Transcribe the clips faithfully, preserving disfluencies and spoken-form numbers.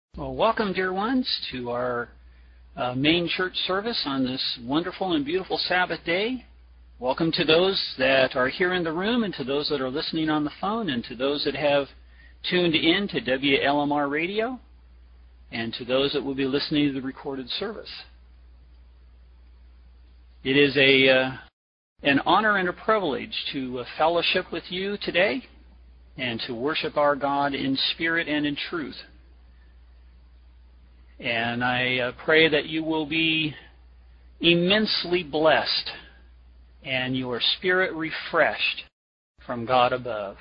Well, welcome, dear ones, to our uh, main church service on this wonderful and beautiful Sabbath day. Welcome to those that are here in the room, and to those that are listening on the phone, and to those that have tuned in to W L M R Radio, and to those that will be listening to the recorded service. It is a uh, an honor and a privilege to uh, fellowship with you today and to worship our God in spirit and in truth. And I uh, pray that you will be immensely blessed and your spirit refreshed from God above.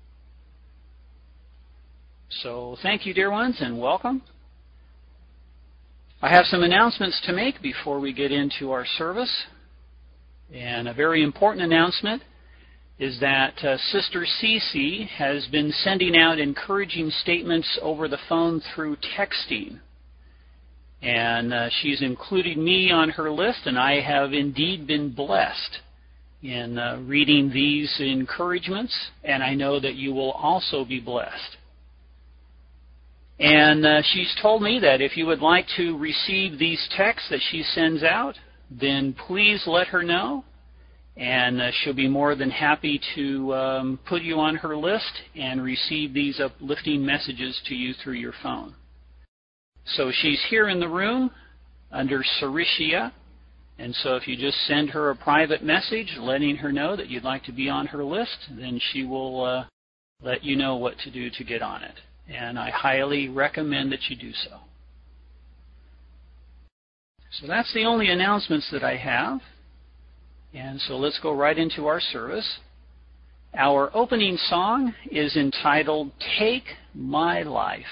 So thank you, dear ones, and welcome. I have some announcements to make before we get into our service. And a very important announcement is that uh, Sister Cece has been sending out encouraging statements over the phone through texting. And uh, she's included me on her list, and I have indeed been blessed in uh, reading these encouragements, and I know that you will also be blessed. And uh, she's told me that if you would like to receive these texts that she sends out, then please let her know, and uh, she'll be more than happy to um, put you on her list and receive these uplifting messages to you through your phone. So she's here in the room under Cericia, and so if you just send her a private message letting her know that you'd like to be on her list, then she will uh, let you know what to do to get on it. And I highly recommend that you do so. So that's the only announcements that I have. And so let's go right into our service. Our opening song is entitled, Take My Life.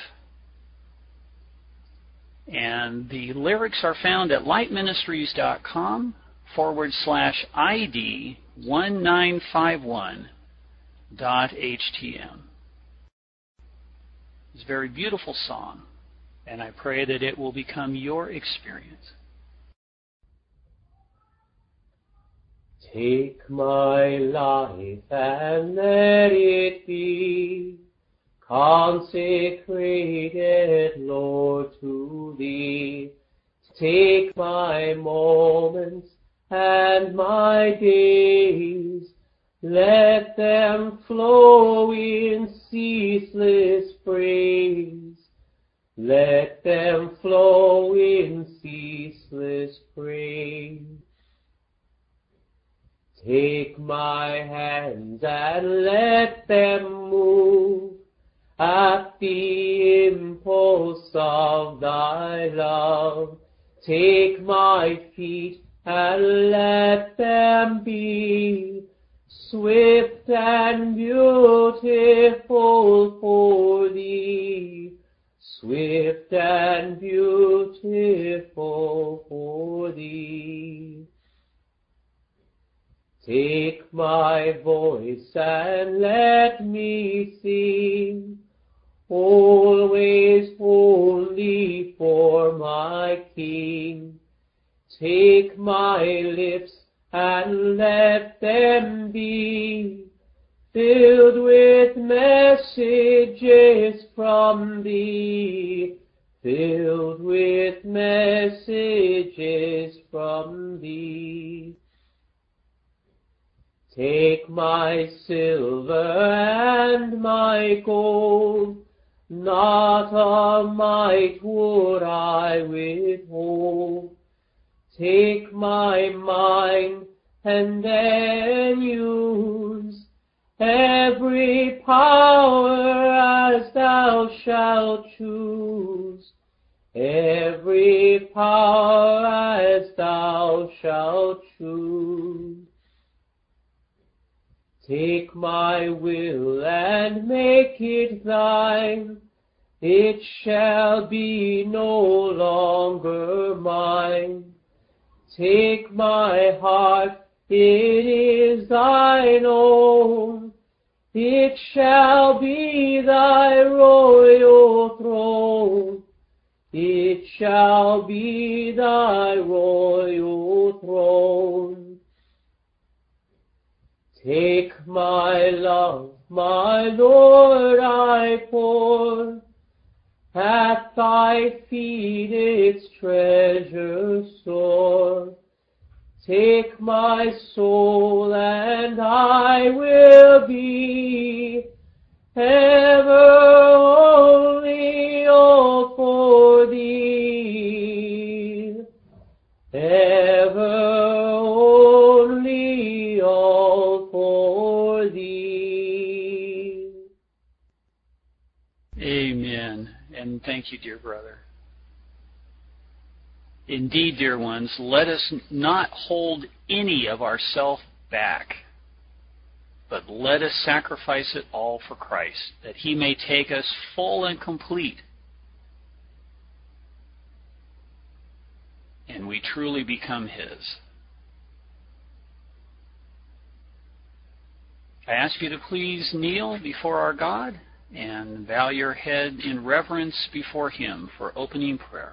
And the lyrics are found at lightministries.com forward slash ID 1951 dot HTM. It's a very beautiful song, and I pray that it will become your experience. Take my life and let it be consecrated, Lord, to Thee. Take my moments and my days, let them flow in ceaseless praise. Let them flow in ceaseless praise. Take my hands and let them move at the impulse of Thy love. Take my feet and let them be swift and beautiful for Thee. Swift and beautiful for Thee. Take my voice and let me sing, always only for my King. Take my lips and let them be filled with messages from Thee, filled with messages from Thee. Take my silver and my gold, not a mite would I withhold. Take my mind and then use every power as Thou shalt choose. Every power as Thou shalt choose. Take my will and make it Thine. It shall be no longer mine. Take my heart, it is Thine own. It shall be Thy royal throne. It shall be Thy royal throne. Take my love, my Lord, I pour At thy feet its treasure store. Take my soul and I will be ever only all for thee. Ever only all for thee. Amen. And thank you, dear brother. Indeed, dear ones, let us not hold any of ourself back, but let us sacrifice it all for Christ, that He may take us full and complete, and we truly become His. I ask you to please kneel before our God and bow your head in reverence before Him for opening prayer.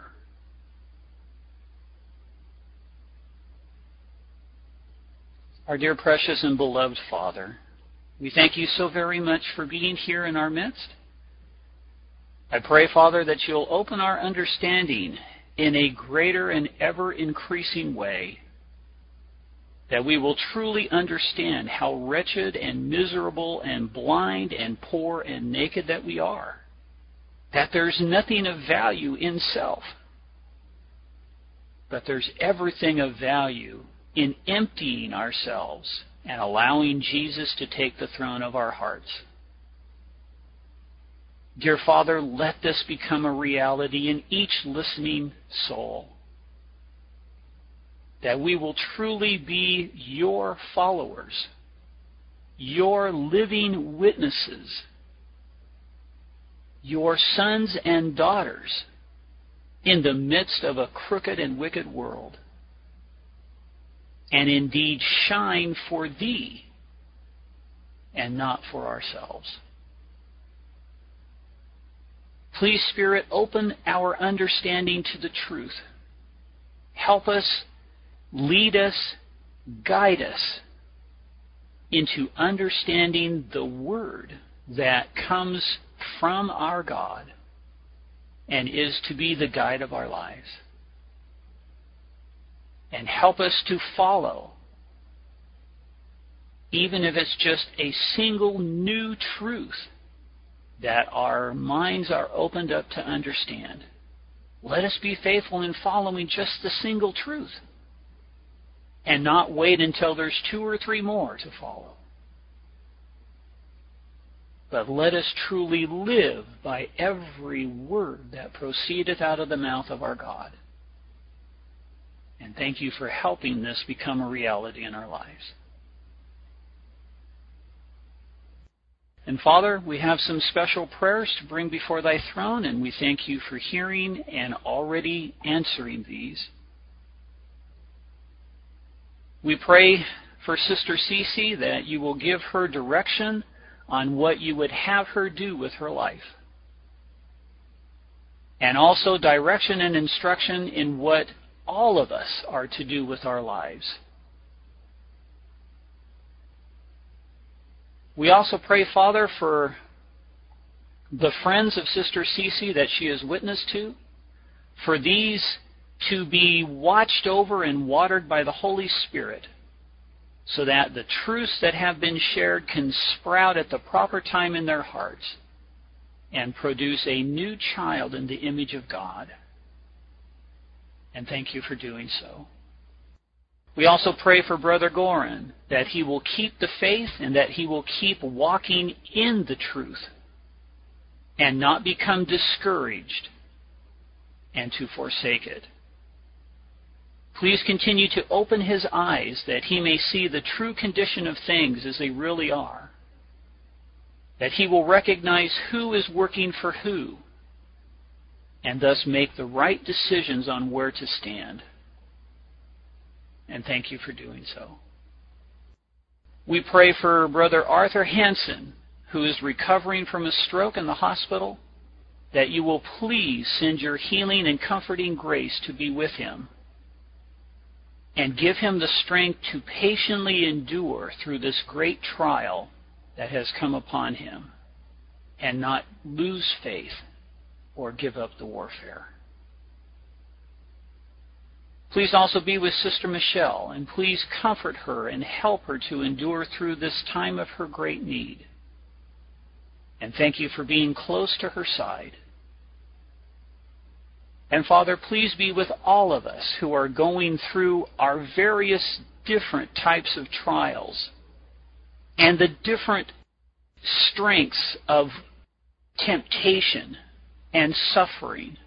Our dear, precious, and beloved Father, we thank you so very much for being here in our midst. I pray, Father, that you'll open our understanding in a greater and ever-increasing way, that we will truly understand how wretched and miserable and blind and poor and naked that we are, that there's nothing of value in self, but there's everything of value in emptying ourselves and allowing Jesus to take the throne of our hearts. Dear Father, let this become a reality in each listening soul, that we will truly be your followers, your living witnesses, your sons and daughters in the midst of a crooked and wicked world, and indeed shine for thee and not for ourselves. Please, Spirit, open our understanding to the truth. Help us, lead us, guide us into understanding the Word that comes from our God and is to be the guide of our lives. And help us to follow, even if it's just a single new truth that our minds are opened up to understand. Let us be faithful in following just the single truth and not wait until there's two or three more to follow. But let us truly live by every word that proceedeth out of the mouth of our God. And thank you for helping this become a reality in our lives. And Father, we have some special prayers to bring before thy throne, and we thank you for hearing and already answering these. We pray for Sister Cece that you will give her direction on what you would have her do with her life, and also direction and instruction in what all of us are to do with our lives. We also pray, Father, for the friends of Sister Cece that she is witness to, for these to be watched over and watered by the Holy Spirit, so that the truths that have been shared can sprout at the proper time in their hearts and produce a new child in the image of God. And thank you for doing so. We also pray for Brother Goran, that he will keep the faith and that he will keep walking in the truth and not become discouraged and to forsake it. Please continue to open his eyes that he may see the true condition of things as they really are, that he will recognize who is working for who, and thus make the right decisions on where to stand. And thank you for doing so. We pray for Brother Arthur Hansen, who is recovering from a stroke in the hospital, that you will please send your healing and comforting grace to be with him, and give him the strength to patiently endure through this great trial that has come upon him, and not lose faith, or give up the warfare. Please also be with Sister Michelle, and please comfort her and help her to endure through this time of her great need. And thank you for being close to her side. And Father, please be with all of us who are going through our various different types of trials and the different strengths of temptation and suffering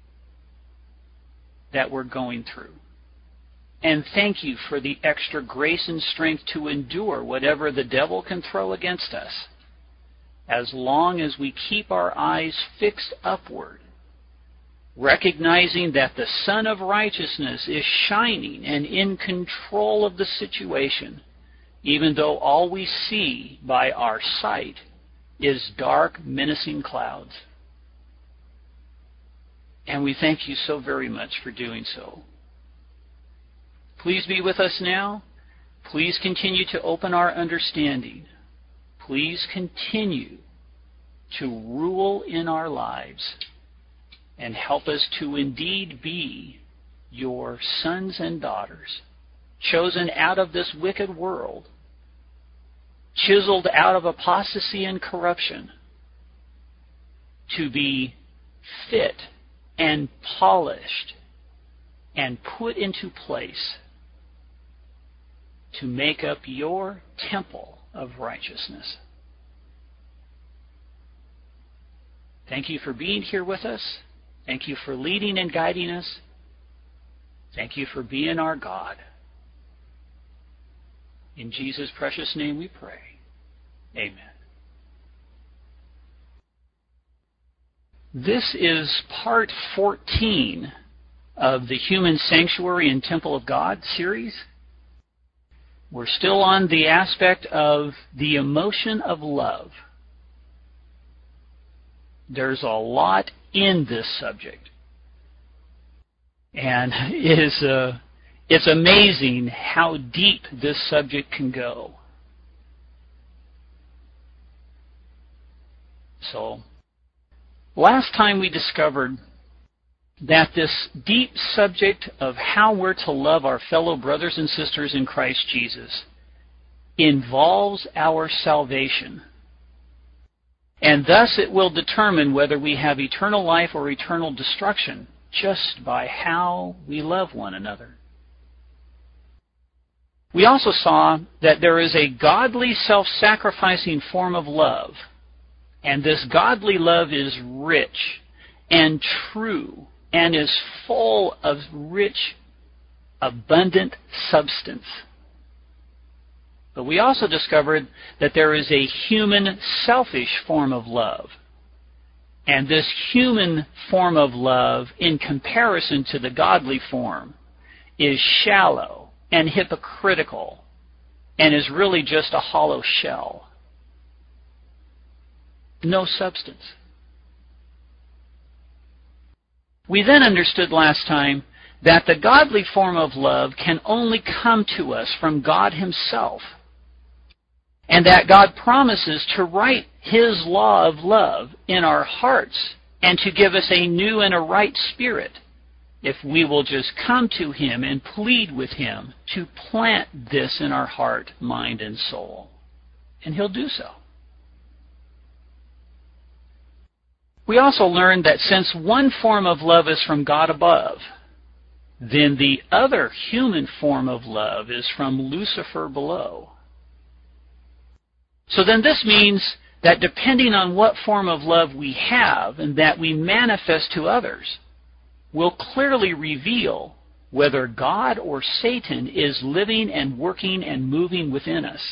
that we're going through. And thank you for the extra grace and strength to endure whatever the devil can throw against us, as long as we keep our eyes fixed upward, recognizing that the Sun of Righteousness is shining and in control of the situation, even though all we see by our sight is dark, menacing clouds. And we thank you so very much for doing so. Please be with us now. Please continue to open our understanding. Please continue to rule in our lives and help us to indeed be your sons and daughters, chosen out of this wicked world, chiseled out of apostasy and corruption, to be fit and polished and put into place to make up your temple of righteousness. Thank you for being here with us. Thank you for leading and guiding us. Thank you for being our God. In Jesus' precious name we pray. Amen. This is part fourteen of the Human Sanctuary and Temple of God series. We're still on the aspect of the emotion of love. There's a lot in this subject. And it is, uh, it's amazing how deep this subject can go. So, last time we discovered that this deep subject of how we're to love our fellow brothers and sisters in Christ Jesus involves our salvation. And thus it will determine whether we have eternal life or eternal destruction just by how we love one another. We also saw that there is a godly self-sacrificing form of love. And this godly love is rich and true and is full of rich, abundant substance. But we also discovered that there is a human, selfish form of love. And this human form of love, in comparison to the godly form, is shallow and hypocritical and is really just a hollow shell. No substance. We then understood last time that the godly form of love can only come to us from God Himself, and that God promises to write His law of love in our hearts and to give us a new and a right spirit if we will just come to Him and plead with Him to plant this in our heart, mind, and soul. And He'll do so. We also learned that since one form of love is from God above, then the other human form of love is from Lucifer below. So then this means that depending on what form of love we have and that we manifest to others, will clearly reveal whether God or Satan is living and working and moving within us.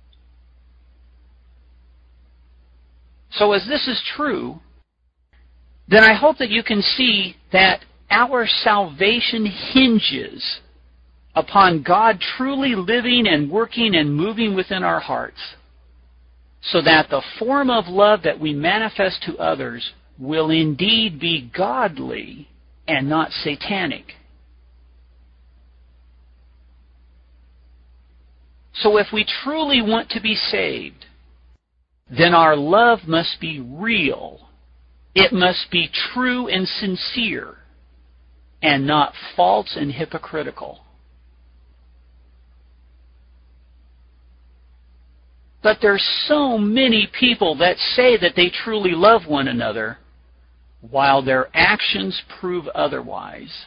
So as this is true, then I hope that you can see that our salvation hinges upon God truly living and working and moving within our hearts, so that the form of love that we manifest to others will indeed be godly and not satanic. So if we truly want to be saved, then our love must be real It must be true and sincere, and not false and hypocritical. But there's so many people that say that they truly love one another, while their actions prove otherwise.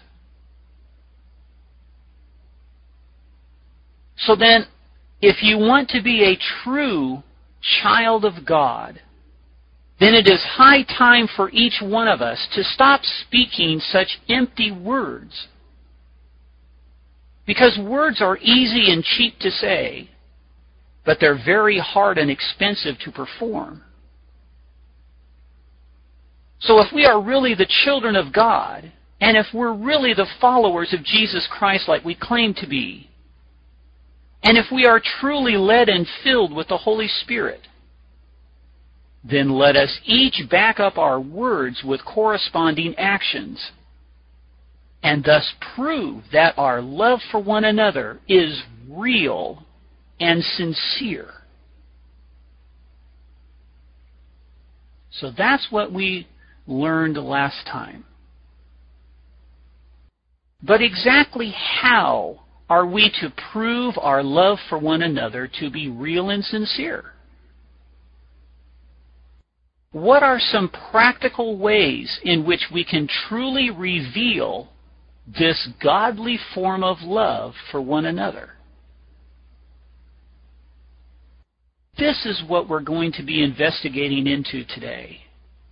So then, if you want to be a true child of God, then it is high time for each one of us to stop speaking such empty words. Because words are easy and cheap to say, but they're very hard and expensive to perform. So if we are really the children of God, and if we're really the followers of Jesus Christ like we claim to be, and if we are truly led and filled with the Holy Spirit, then let us each back up our words with corresponding actions, and thus prove that our love for one another is real and sincere. So that's what we learned last time. But exactly how are we to prove our love for one another to be real and sincere? What are some practical ways in which we can truly reveal this godly form of love for one another? This is what we're going to be investigating into today.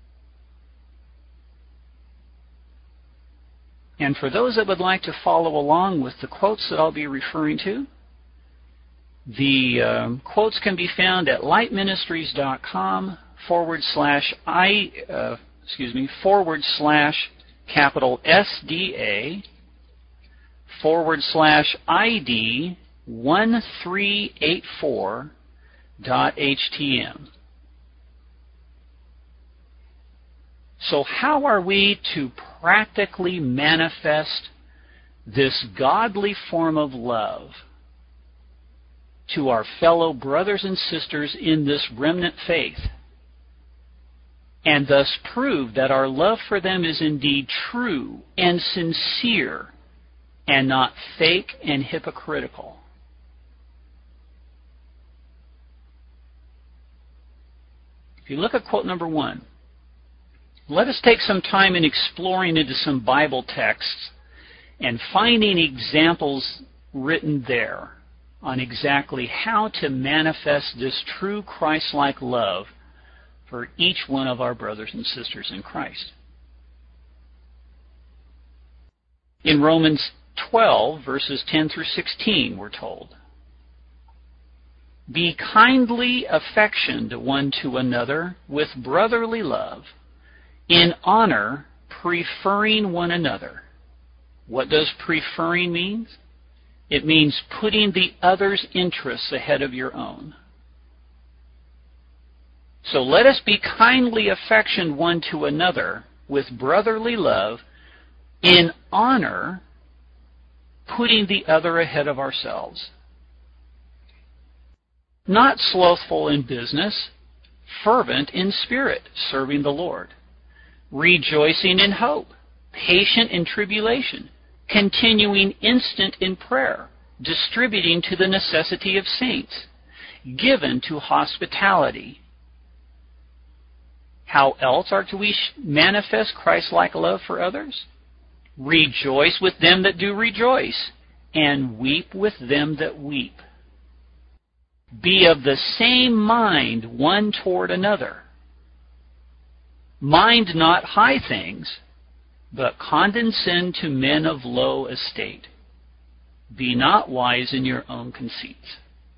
And for those that would like to follow along with the quotes that I'll be referring to, the um, quotes can be found at lightministries.com forward slash I, uh, excuse me, forward slash capital S D A forward slash I D one three eight four dot H T M. So how are we to practically manifest this godly form of love to our fellow brothers and sisters in this remnant faith, and thus prove that our love for them is indeed true and sincere and not fake and hypocritical? If you look at quote number one, let us take some time in exploring into some Bible texts and finding examples written there on exactly how to manifest this true Christ-like love for each one of our brothers and sisters in Christ. In Romans twelve, verses ten through sixteen, we're told, "Be kindly affectioned one to another with brotherly love, in honor, preferring one another." What does preferring mean? It means putting the other's interests ahead of your own. So let us be kindly affectioned one to another with brotherly love, in honor, putting the other ahead of ourselves. Not slothful in business, fervent in spirit, serving the Lord. Rejoicing in hope, patient in tribulation, continuing instant in prayer, distributing to the necessity of saints, given to hospitality. How else are we manifest Christ-like love for others? Rejoice with them that do rejoice, and weep with them that weep. Be of the same mind one toward another. Mind not high things, but condescend to men of low estate. Be not wise in your own conceits.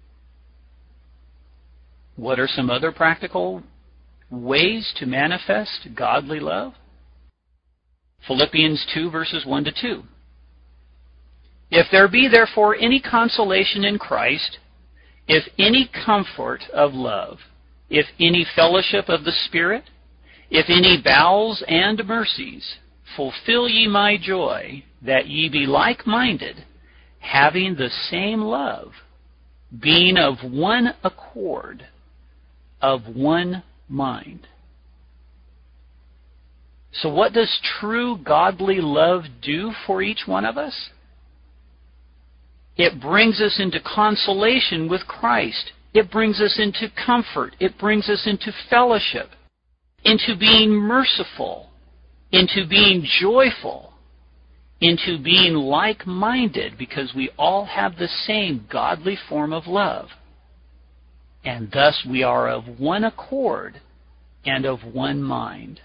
What are some other practical ways to manifest godly love? Philippians two, verses one to two. "If there be therefore any consolation in Christ, if any comfort of love, if any fellowship of the Spirit, if any bowels and mercies, fulfill ye my joy, that ye be like-minded, having the same love, being of one accord, of one mind." So what does true godly love do for each one of us? It brings us into consolation with Christ. It brings us into comfort. It brings us into fellowship, into being merciful, into being joyful, into being like-minded, because we all have the same godly form of love. And thus we are of one accord and of one mind.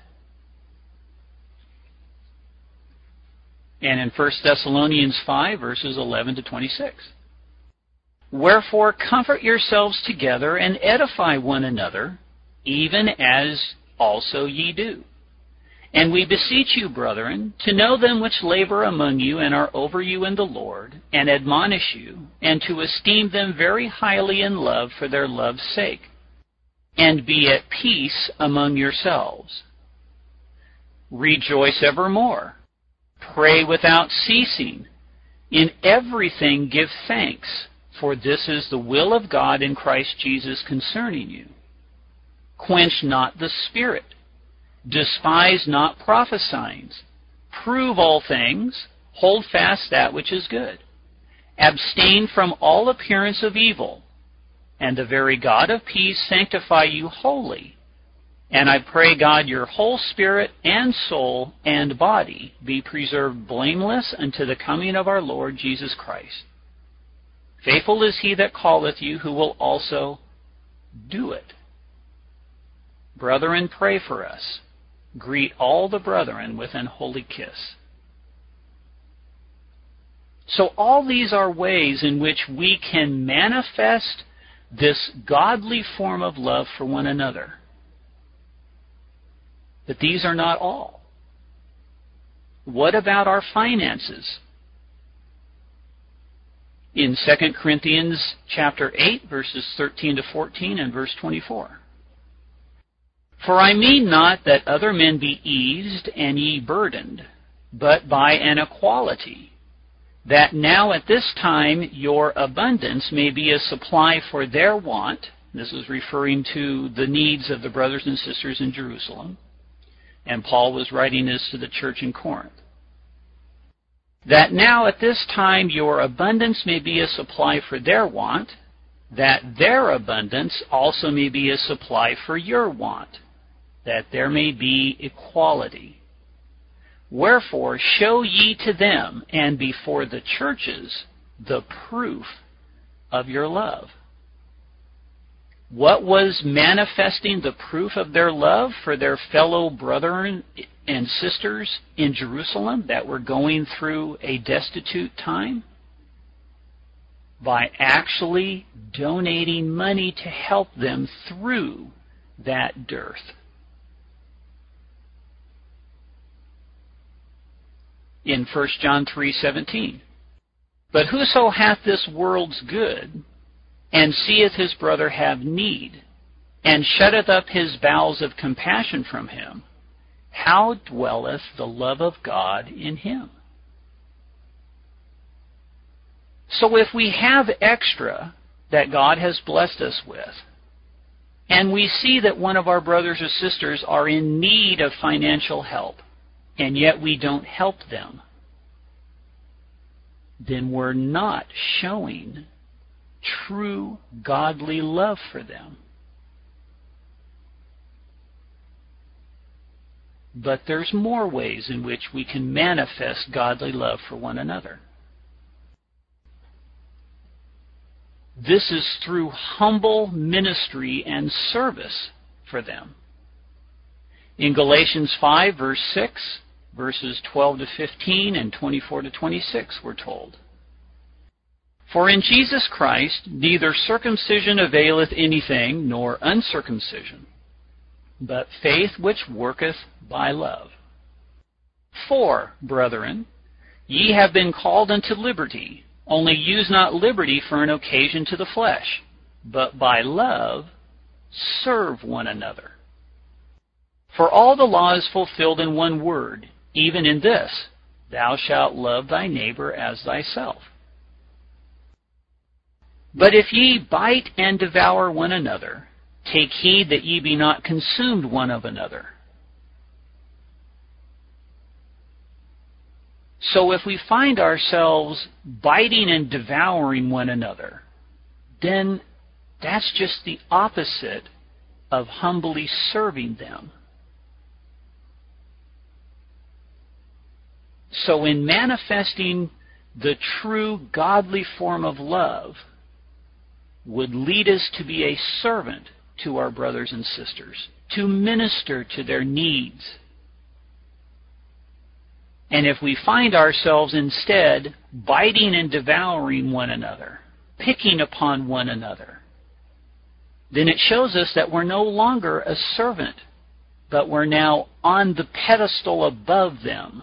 And in First Thessalonians five, verses eleven to twenty-six. Wherefore comfort yourselves together and edify one another, even as also ye do. And we beseech you, brethren, to know them which labor among you and are over you in the Lord, and admonish you, and to esteem them very highly in love for their love's sake, and be at peace among yourselves. Rejoice evermore. Pray without ceasing. In everything give thanks, for this is the will of God in Christ Jesus concerning you. Quench not the spirit. Despise not prophesying. Prove all things. Hold fast that which is good. Abstain from all appearance of evil. And the very God of peace sanctify you wholly. And I pray God your whole spirit and soul and body be preserved blameless unto the coming of our Lord Jesus Christ. Faithful is he that calleth you, who will also do it. Brethren, pray for us. Greet all the brethren with an holy kiss. So all these are ways in which we can manifest this godly form of love for one another. But these are not all. What about our finances? In Second Corinthians chapter eight, verses thirteen to fourteen and verse twenty-four. For I mean not that other men be eased and ye burdened, but by an equality, that now at this time your abundance may be a supply for their want. This is referring to the needs of the brothers and sisters in Jerusalem. And Paul was writing this to the church in Corinth. That now at this time your abundance may be a supply for their want, that their abundance also may be a supply for your want, that there may be equality. Wherefore show ye to them and before the churches the proof of your love. What was manifesting the proof of their love for their fellow brethren and sisters in Jerusalem that were going through a destitute time? By actually donating money to help them through that dearth. In First John three seventeen. But whoso hath this world's good, and seeth his brother have need, and shutteth up his bowels of compassion from him, how dwelleth the love of God in him? So if we have extra that God has blessed us with, and we see that one of our brothers or sisters are in need of financial help, and yet we don't help them, then we're not showing true godly love for them. But there's more ways in which we can manifest godly love for one another. This is through humble ministry and service for them. In Galatians five, verse six, verses twelve to fifteen and twenty-four to twenty-six, we're told, For in Jesus Christ neither circumcision availeth anything, nor uncircumcision, but faith which worketh by love. For, brethren, ye have been called unto liberty, only use not liberty for an occasion to the flesh, but by love serve one another. For all the law is fulfilled in one word, even in this, thou shalt love thy neighbor as thyself. But if ye bite and devour one another, take heed that ye be not consumed one of another. So if we find ourselves biting and devouring one another, then that's just the opposite of humbly serving them. So in manifesting the true godly form of love would lead us to be a servant to our brothers and sisters, to minister to their needs. And if we find ourselves instead biting and devouring one another, picking upon one another, then it shows us that we're no longer a servant, but we're now on the pedestal above them.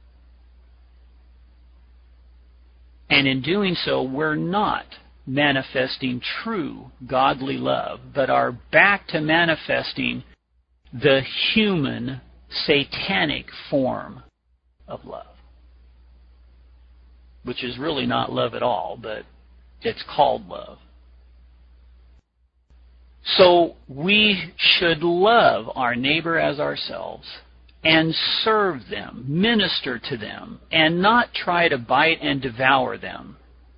And in doing so, we're not manifesting true godly love, but are back to manifesting the human, satanic form of love, which is really not love at all, but it's called love. So we should love our neighbor as ourselves and serve them, minister to them, and not try to bite and devour them.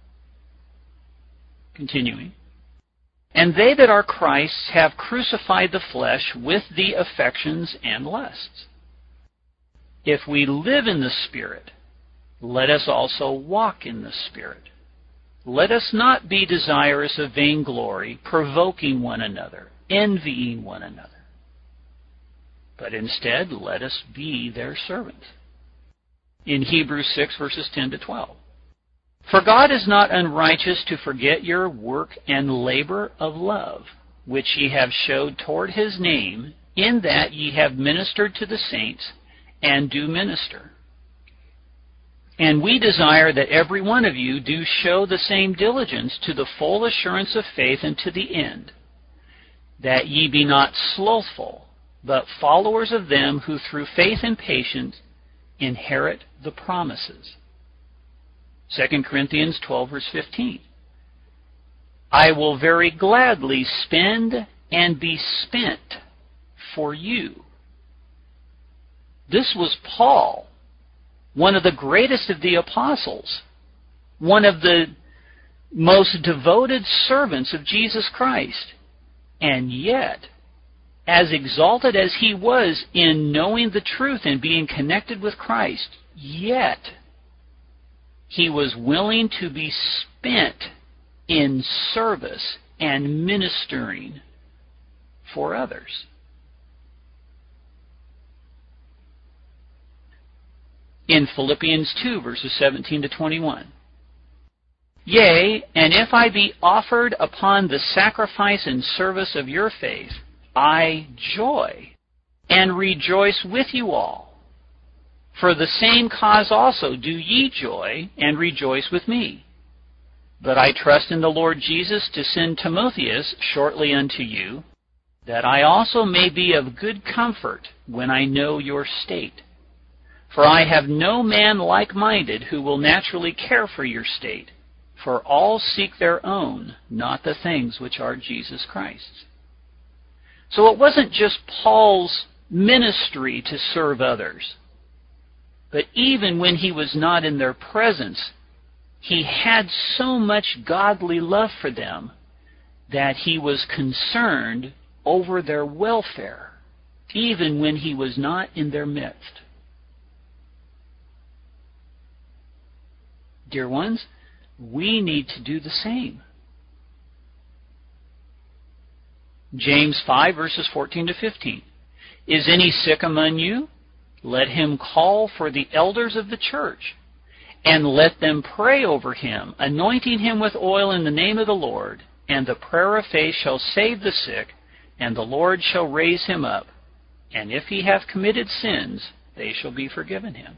Continuing. And they that are Christ's have crucified the flesh with the affections and lusts. If we live in the Spirit, let us also walk in the Spirit. Let us not be desirous of vainglory, provoking one another, envying one another. But instead, let us be their servants. In Hebrews six, verses ten to twelve. For God is not unrighteous to forget your work and labor of love, which ye have showed toward his name, in that ye have ministered to the saints, and do minister. And we desire that every one of you do show the same diligence to the full assurance of faith and to the end, that ye be not slothful, but followers of them who through faith and patience inherit the promises. Second Corinthians twelve, verse fifteen. I will very gladly spend and be spent for you. This was Paul, one of the greatest of the apostles, one of the most devoted servants of Jesus Christ. And yet, as exalted as he was in knowing the truth and being connected with Christ, yet he was willing to be spent in service and ministering for others. In Philippians two, verses seventeen to twenty-one. Yea, and if I be offered upon the sacrifice and service of your faith, I joy and rejoice with you all. For the same cause also do ye joy and rejoice with me. But I trust in the Lord Jesus to send Timotheus shortly unto you, that I also may be of good comfort when I know your state. For I have no man like-minded who will naturally care for your state, for all seek their own, not the things which are Jesus Christ's. So it wasn't just Paul's ministry to serve others, but even when he was not in their presence, he had so much godly love for them that he was concerned over their welfare, even when he was not in their midst. Dear ones, we need to do the same. James five, verses fourteen to fifteen. Is any sick among you? Let him call for the elders of the church, and let them pray over him, anointing him with oil in the name of the Lord. And the prayer of faith shall save the sick, and the Lord shall raise him up. And if he hath committed sins, they shall be forgiven him.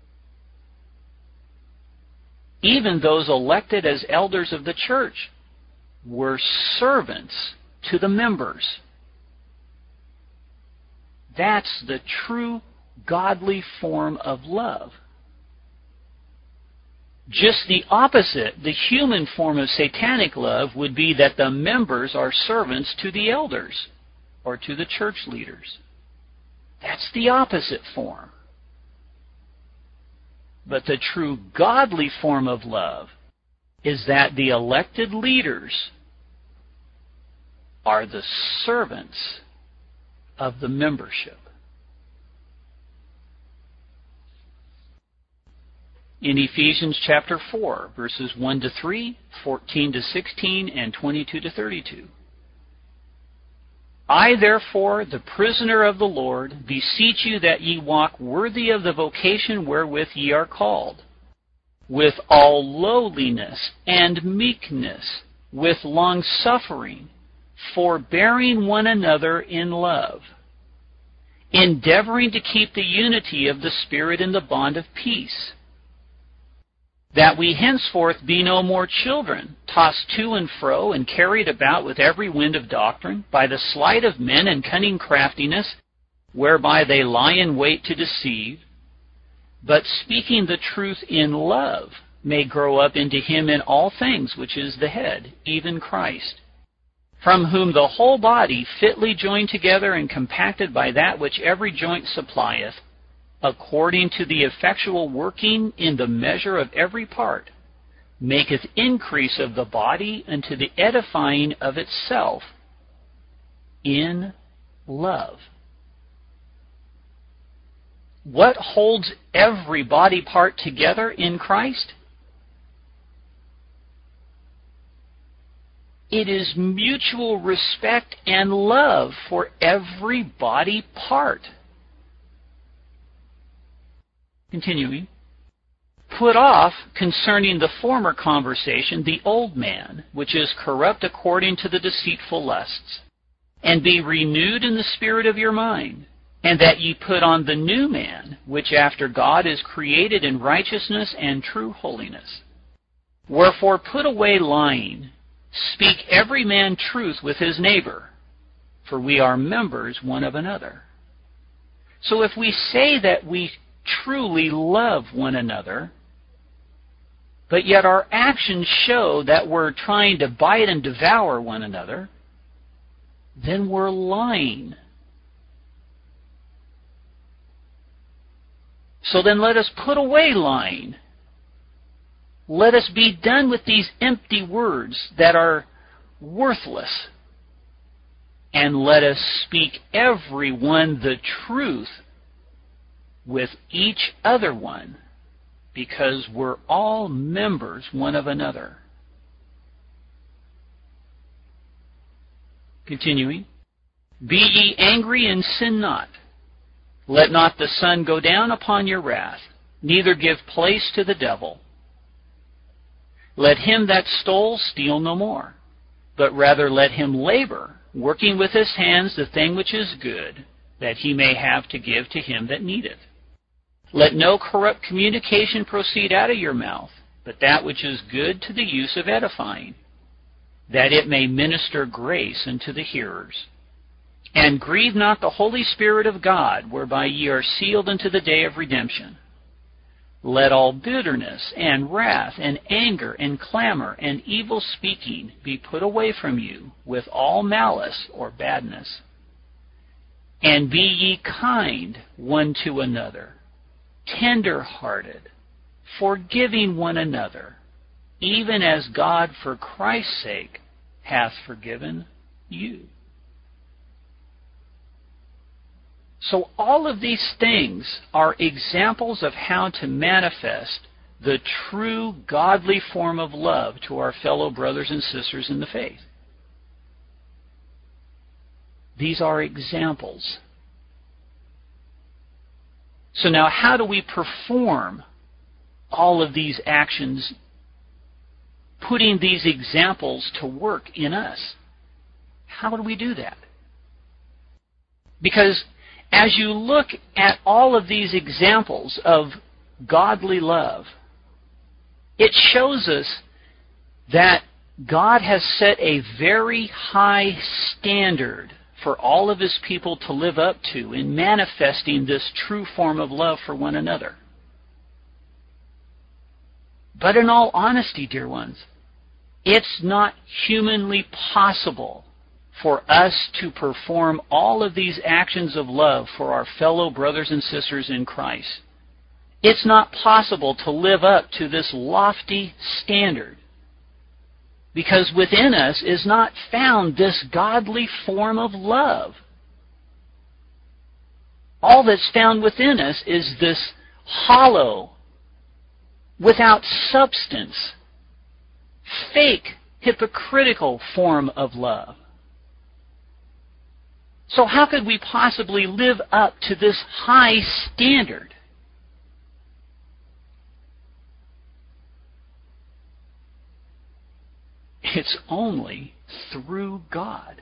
Even those elected as elders of the church were servants to the members. That's the true godly form of love. Just the opposite, the human form of satanic love, would be that the members are servants to the elders or to the church leaders. That's the opposite form. But the true godly form of love is that the elected leaders are the servants of the membership. In Ephesians chapter four, verses one to three, fourteen to sixteen, and twenty-two to thirty-two. I, therefore, the prisoner of the Lord, beseech you that ye walk worthy of the vocation wherewith ye are called, with all lowliness and meekness, with longsuffering, forbearing one another in love, endeavoring to keep the unity of the Spirit in the bond of peace, that we henceforth be no more children, tossed to and fro and carried about with every wind of doctrine, by the sleight of men and cunning craftiness, whereby they lie in wait to deceive, but speaking the truth in love may grow up into him in all things, which is the head, even Christ, from whom the whole body, fitly joined together and compacted by that which every joint supplieth, according to the effectual working in the measure of every part, maketh increase of the body unto the edifying of itself in love. What holds every body part together in Christ? It is mutual respect and love for every body part. Continuing, put off concerning the former conversation the old man, which is corrupt according to the deceitful lusts, and be renewed in the spirit of your mind, and that ye put on the new man, which after God is created in righteousness and true holiness. Wherefore put away lying, speak every man truth with his neighbor, for we are members one of another. So if we say that we truly love one another, but yet our actions show that we're trying to bite and devour one another, then we're lying. So then let us put away lying. Let us be done with these empty words that are worthless, and let us speak every one the truth with each other one, because we're all members one of another. Continuing, be ye angry and sin not. Let not the sun go down upon your wrath, neither give place to the devil. Let him that stole steal no more, but rather let him labor, working with his hands the thing which is good, that he may have to give to him that needeth. Let no corrupt communication proceed out of your mouth, but that which is good to the use of edifying, that it may minister grace unto the hearers. And grieve not the Holy Spirit of God, whereby ye are sealed unto the day of redemption. Let all bitterness and wrath and anger and clamor and evil speaking be put away from you, with all malice or badness. And be ye kind one to another, tender-hearted, forgiving one another, even as God for Christ's sake hath forgiven you. So all of these things are examples of how to manifest the true godly form of love to our fellow brothers and sisters in the faith. These are examples. So now how do we perform all of these actions, putting these examples to work in us? How do we do that? Because as you look at all of these examples of godly love, it shows us that God has set a very high standard for all of His people to live up to in manifesting this true form of love for one another. But in all honesty, dear ones, it's not humanly possible for us to perform all of these actions of love for our fellow brothers and sisters in Christ It's not possible to live up to this lofty standard, because within us is not found this godly form of love. All that's found within us is this hollow, without substance, fake, hypocritical form of love. So how could we possibly live up to this high standard? It's only through God.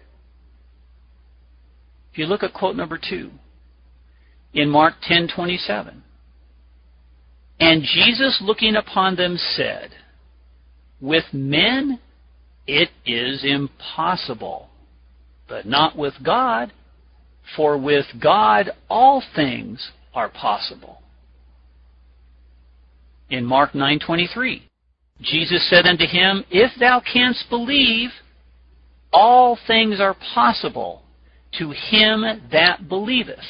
If you look at quote number two, in Mark ten twenty-seven, and Jesus looking upon them said, with men it is impossible, but not with God, for with God all things are possible. In Mark nine twenty-three, Jesus said unto him, if thou canst believe, all things are possible to him that believeth.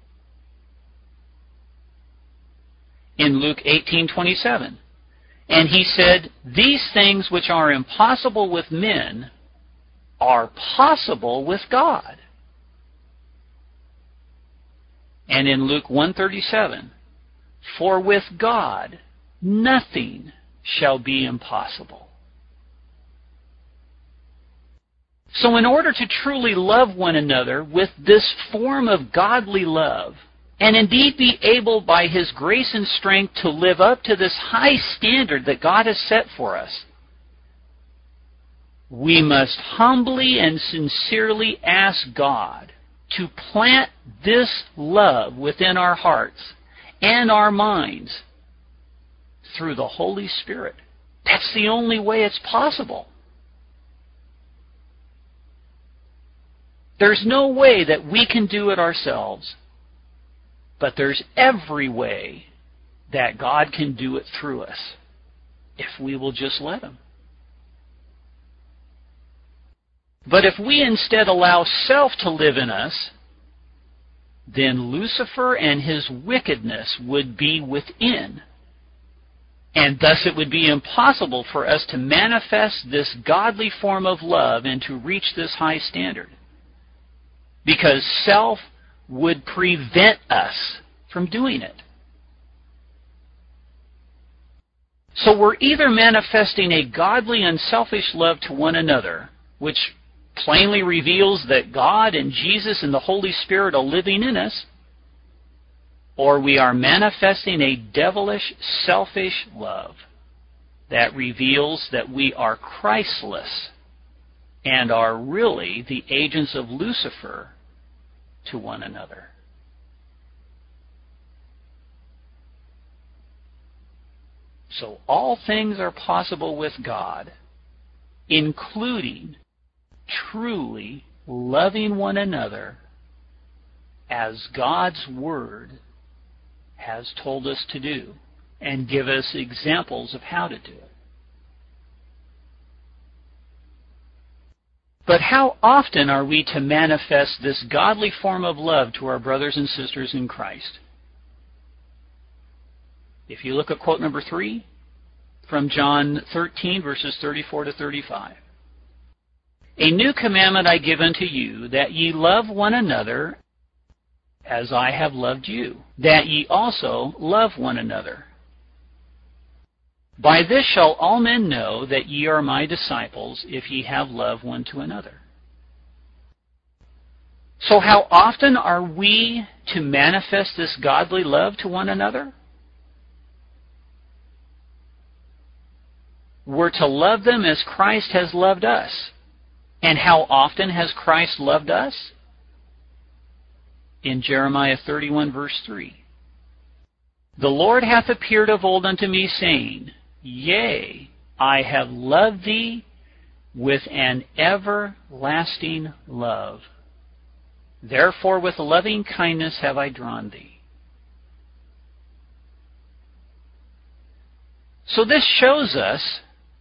In Luke eighteen twenty-seven, and he said, these things which are impossible with men are possible with God. And in Luke one thirty-seven, for with God nothing shall be impossible. So in order to truly love one another with this form of godly love, and indeed be able by His grace and strength to live up to this high standard that God has set for us, we must humbly and sincerely ask God to plant this love within our hearts and our minds through the Holy Spirit. That's the only way it's possible. There's no way that we can do it ourselves, but there's every way that God can do it through us if we will just let Him. But if we instead allow self to live in us, then Lucifer and his wickedness would be within. And thus it would be impossible for us to manifest this godly form of love and to reach this high standard, because self would prevent us from doing it. So we're either manifesting a godly, unselfish love to one another, which plainly reveals that God and Jesus and the Holy Spirit are living in us, or we are manifesting a devilish, selfish love that reveals that we are Christless and are really the agents of Lucifer to one another. So all things are possible with God, including truly loving one another as God's Word has told us to do, and give us examples of how to do it. But how often are we to manifest this godly form of love to our brothers and sisters in Christ? If you look at quote number three from John thirteen, verses thirty-four to thirty-five. A new commandment I give unto you, that ye love one another as I have loved you, that ye also love one another. By this shall all men know that ye are my disciples, if ye have love one to another. So how often are we to manifest this godly love to one another? We're to love them as Christ has loved us. And how often has Christ loved us? In Jeremiah thirty-one, verse three. The Lord hath appeared of old unto me, saying, Yea, I have loved thee with an everlasting love. Therefore with loving kindness have I drawn thee. So this shows us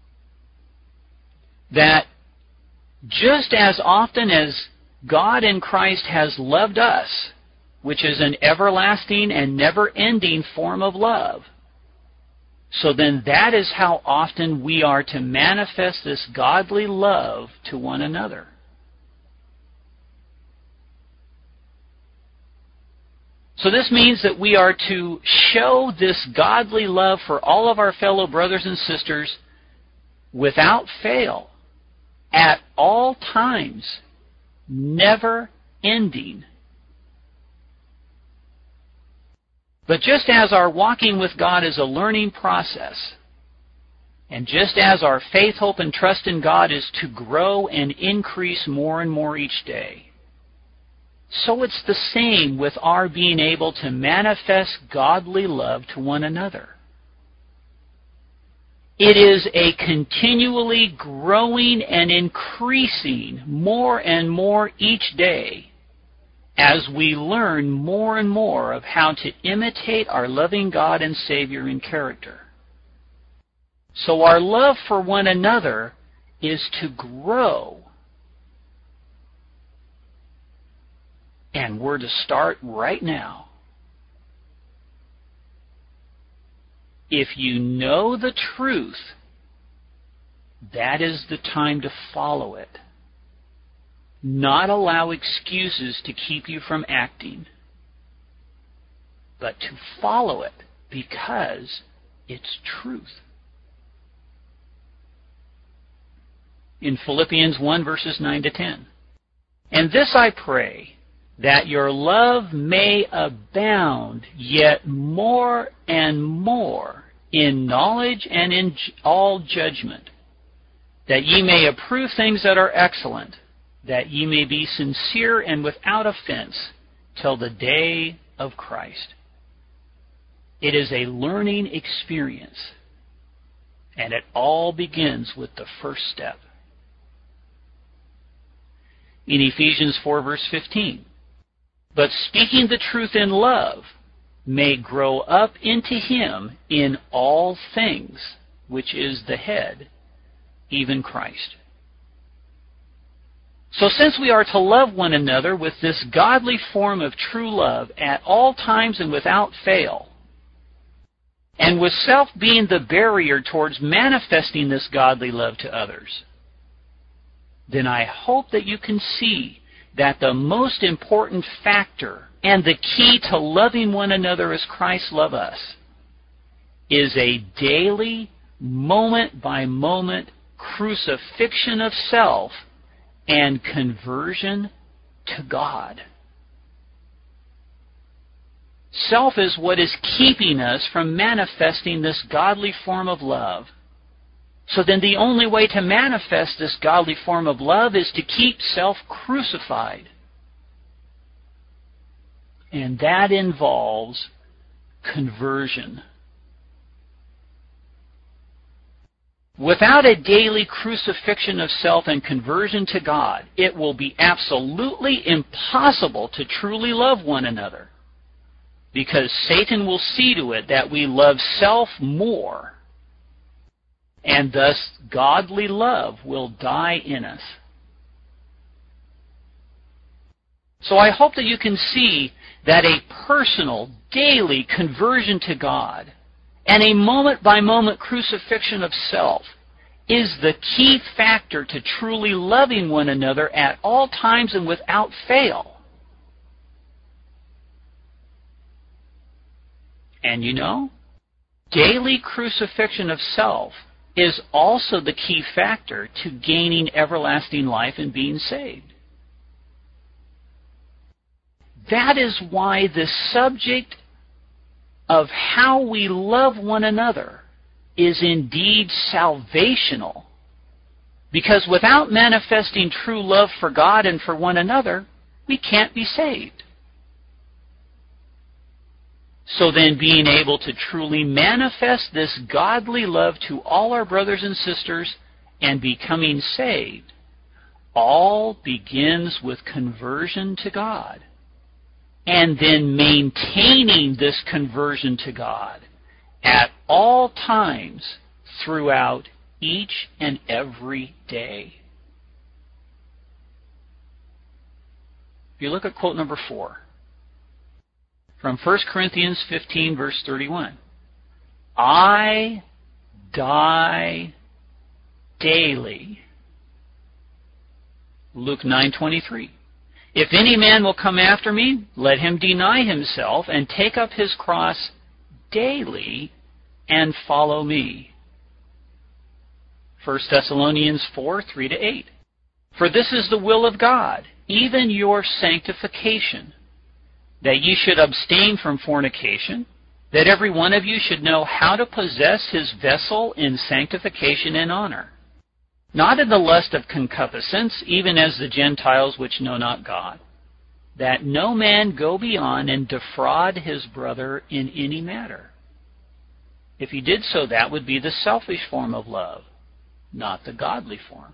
that just as often as God in Christ has loved us, which is an everlasting and never-ending form of love. So then that is how often we are to manifest this godly love to one another. So this means that we are to show this godly love for all of our fellow brothers and sisters without fail, at all times, never ending. But just as our walking with God is a learning process, and just as our faith, hope, and trust in God is to grow and increase more and more each day, so it's the same with our being able to manifest godly love to one another. It is a continually growing and increasing more and more each day as we learn more and more of how to imitate our loving God and Savior in character. So our love for one another is to grow. And we're to start right now. If you know the truth, that is the time to follow it. Not allow excuses to keep you from acting, but to follow it because it's truth. In Philippians one, verses nine to ten. And this I pray, that your love may abound yet more and more in knowledge and in all judgment, that ye may approve things that are excellent, that ye may be sincere and without offense till the day of Christ. It is a learning experience, and it all begins with the first step. In Ephesians four, verse fifteen, but speaking the truth in love may grow up into him in all things, which is the head, even Christ. So since we are to love one another with this godly form of true love at all times and without fail, and with self being the barrier towards manifesting this godly love to others, then I hope that you can see that the most important factor and the key to loving one another as Christ loved us is a daily, moment-by-moment crucifixion of self and conversion to God. Self is what is keeping us from manifesting this godly form of love. So then the only way to manifest this godly form of love is to keep self crucified. And that involves conversion. Without a daily crucifixion of self and conversion to God, it will be absolutely impossible to truly love one another, because Satan will see to it that we love self more, and thus godly love will die in us. So I hope that you can see that a personal, daily conversion to God and a moment-by-moment crucifixion of self is the key factor to truly loving one another at all times and without fail. And you know, daily crucifixion of self is also the key factor to gaining everlasting life and being saved. That is why the subject of how we love one another is indeed salvational. Because without manifesting true love for God and for one another, we can't be saved. So then being able to truly manifest this godly love to all our brothers and sisters and becoming saved, all begins with conversion to God. And then maintaining this conversion to God at all times throughout each and every day. If you look at quote number four, From First Corinthians fifteen, verse thirty-one. I die daily. Luke nine twenty-three. If any man will come after me, let him deny himself and take up his cross daily and follow me. First Thessalonians four, three to eight. For this is the will of God, even your sanctification, that ye should abstain from fornication, that every one of you should know how to possess his vessel in sanctification and honor, not in the lust of concupiscence, even as the Gentiles which know not God, that no man go beyond and defraud his brother in any matter. If he did so, that would be the selfish form of love, not the godly form.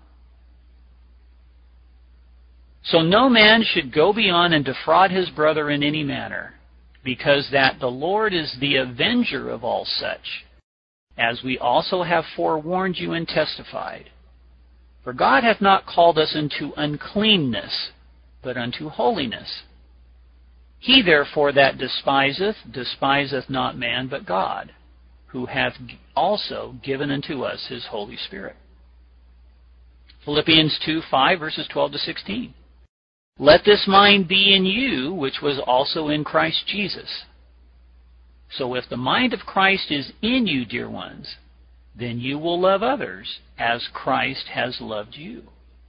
So no man should go beyond and defraud his brother in any manner, because that the Lord is the avenger of all such, as we also have forewarned you and testified. For God hath not called us unto uncleanness, but unto holiness. He therefore that despiseth, despiseth not man, but God, who hath also given unto us his Holy Spirit. Philippians two, five, verses twelve to sixteen. Let this mind be in you, which was also in Christ Jesus. So if the mind of Christ is in you, dear ones, then you will love others as Christ has loved you.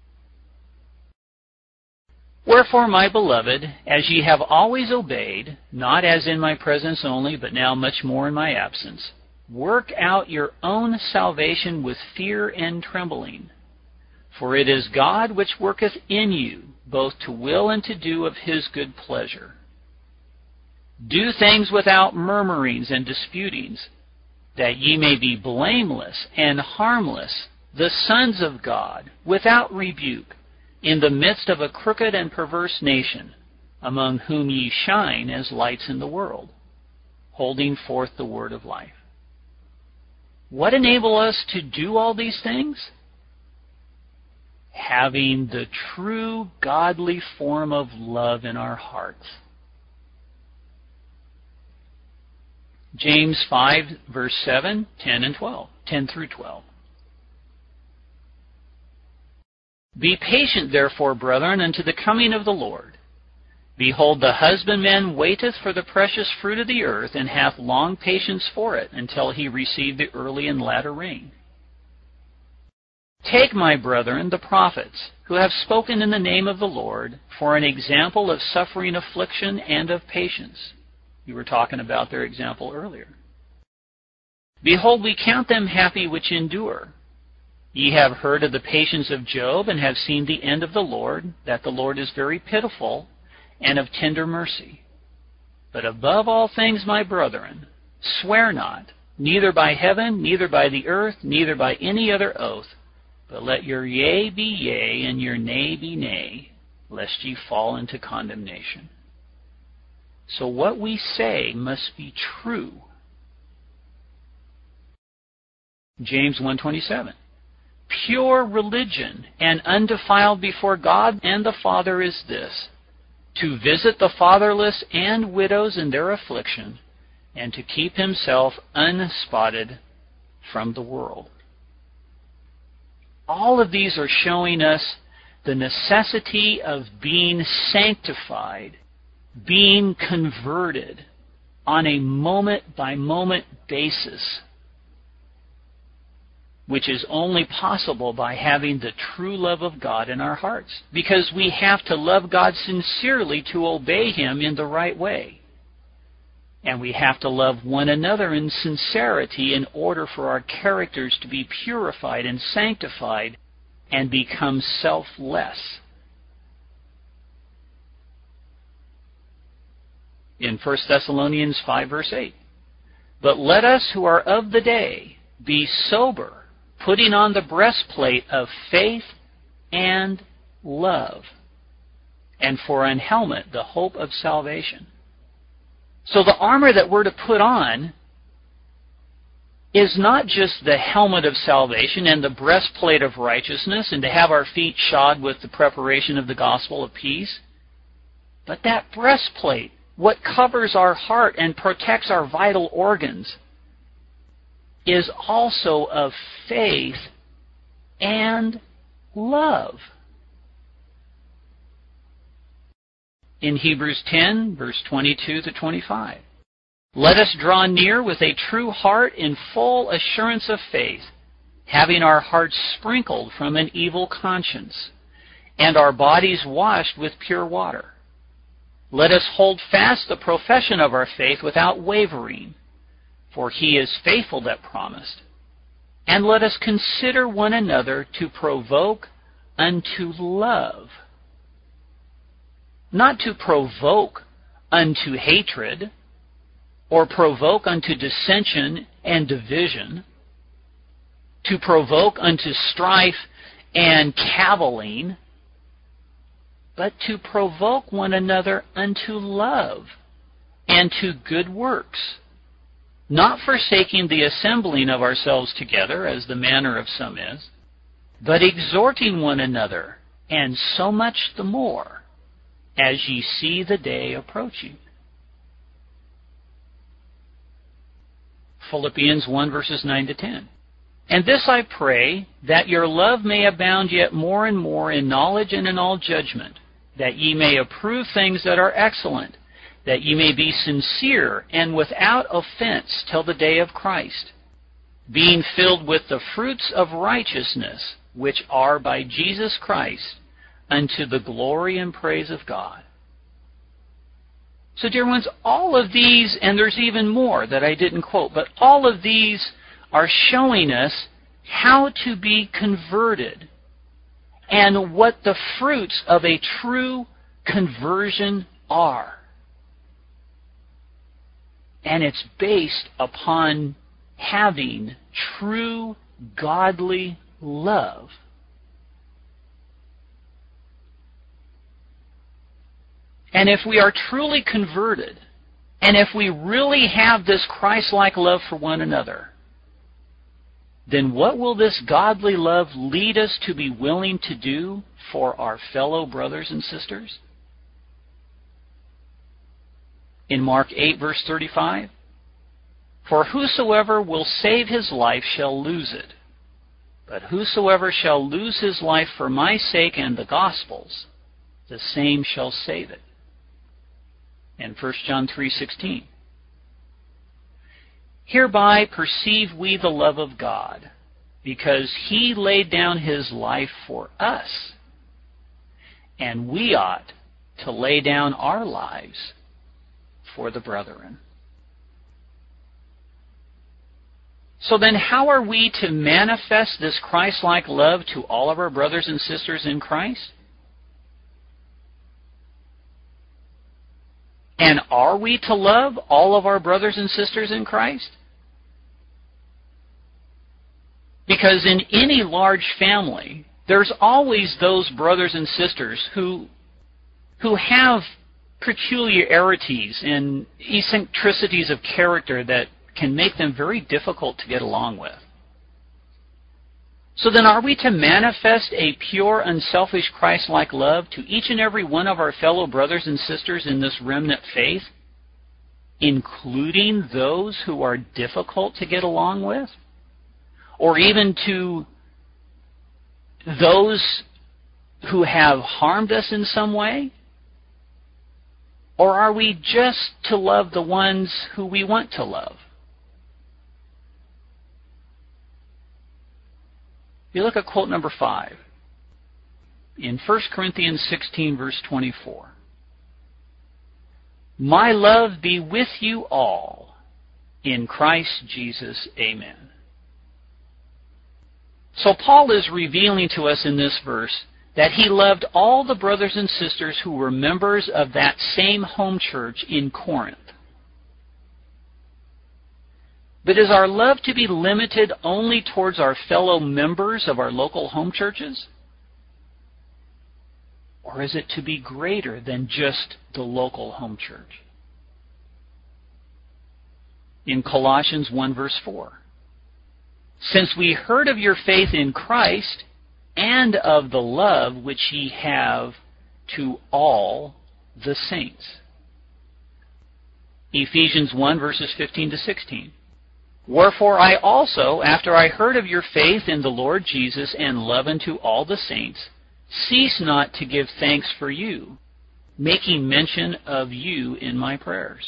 Wherefore, my beloved, as ye have always obeyed, not as in my presence only, but now much more in my absence, work out your own salvation with fear and trembling. For it is God which worketh in you, both to will and to do of his good pleasure. Do things without murmurings and disputings, that ye may be blameless and harmless, the sons of God, without rebuke, in the midst of a crooked and perverse nation, among whom ye shine as lights in the world, holding forth the word of life. What enable us to do all these things? Having the true godly form of love in our hearts. James five, verse seven, ten, and twelve. ten through twelve. Be patient, therefore, brethren, unto the coming of the Lord. Behold, the husbandman waiteth for the precious fruit of the earth, and hath long patience for it, until he receive the early and latter rain. Take, my brethren, the prophets, who have spoken in the name of the Lord, for an example of suffering affliction and of patience. You were talking about their example earlier. Behold, we count them happy which endure. Ye have heard of the patience of Job, and have seen the end of the Lord, that the Lord is very pitiful, and of tender mercy. But above all things, my brethren, swear not, neither by heaven, neither by the earth, neither by any other oath, but let your yea be yea, and your nay be nay, lest ye fall into condemnation. So what we say must be true. James one twenty-seven. Pure religion and undefiled before God and the Father is this, to visit the fatherless and widows in their affliction, and to keep himself unspotted from the world. All of these are showing us the necessity of being sanctified, being converted on a moment-by-moment basis, which is only possible by having the true love of God in our hearts. Because we have to love God sincerely to obey him in the right way. And we have to love one another in sincerity in order for our characters to be purified and sanctified and become selfless. In First Thessalonians five, verse eight, but let us who are of the day be sober, putting on the breastplate of faith and love, and for an helmet the hope of salvation. So the armor that we're to put on is not just the helmet of salvation and the breastplate of righteousness and to have our feet shod with the preparation of the gospel of peace, but that breastplate what covers our heart and protects our vital organs, is also of faith and love. In Hebrews ten, verse twenty-two to twenty-five, let us draw near with a true heart in full assurance of faith, having our hearts sprinkled from an evil conscience, and our bodies washed with pure water. Let us hold fast the profession of our faith without wavering, for he is faithful that promised. And let us consider one another to provoke unto love, not to provoke unto hatred, or provoke unto dissension and division, to provoke unto strife and cavilling, but to provoke one another unto love and to good works, not forsaking the assembling of ourselves together, as the manner of some is, but exhorting one another, and so much the more, as ye see the day approaching. Philippians one, verses nine to ten. And this I pray, that your love may abound yet more and more in knowledge and in all judgment, that ye may approve things that are excellent, that ye may be sincere and without offense till the day of Christ, being filled with the fruits of righteousness, which are by Jesus Christ, unto the glory and praise of God. So, dear ones, all of these, and there's even more that I didn't quote, but all of these are showing us how to be converted and what the fruits of a true conversion are. And it's based upon having true godly love. And if we are truly converted, and if we really have this Christ-like love for one another, then what will this godly love lead us to be willing to do for our fellow brothers and sisters? In Mark eight, verse thirty-five, for whosoever will save his life shall lose it, but whosoever shall lose his life for my sake and the gospel's, the same shall save it. And First John three sixteen. Hereby perceive we the love of God, because he laid down his life for us, and we ought to lay down our lives for the brethren. So then, how are we to manifest this Christ-like love to all of our brothers and sisters in Christ? And are we to love all of our brothers and sisters in Christ? Because in any large family, there's always those brothers and sisters who, who have peculiarities and eccentricities of character that can make them very difficult to get along with. So then, are we to manifest a pure, unselfish, Christ-like love to each and every one of our fellow brothers and sisters in this remnant faith, including those who are difficult to get along with? Or even to those who have harmed us in some way? Or are we just to love the ones who we want to love? You look at quote number five in First Corinthians sixteen, verse twenty-four. My love be with you all in Christ Jesus. Amen. So Paul is revealing to us in this verse that he loved all the brothers and sisters who were members of that same home church in Corinth. But is our love to be limited only towards our fellow members of our local home churches? Or is it to be greater than just the local home church? In Colossians one, verse four, since we heard of your faith in Christ and of the love which ye have to all the saints. Ephesians one, verses fifteen to sixteen. Wherefore I also, after I heard of your faith in the Lord Jesus and love unto all the saints, cease not to give thanks for you, making mention of you in my prayers.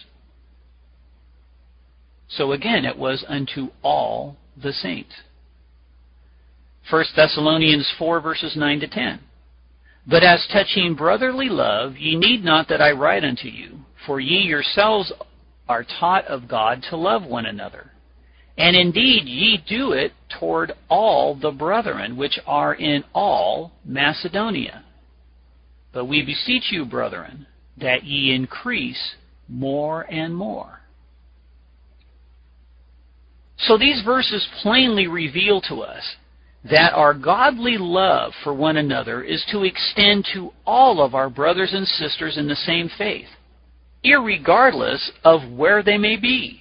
So again, it was unto all the saints. First Thessalonians four, verses nine to ten. But as touching brotherly love, ye need not that I write unto you, for ye yourselves are taught of God to love one another. And indeed ye do it toward all the brethren which are in all Macedonia. But we beseech you, brethren, that ye increase more and more. So these verses plainly reveal to us that our godly love for one another is to extend to all of our brothers and sisters in the same faith, irregardless of where they may be.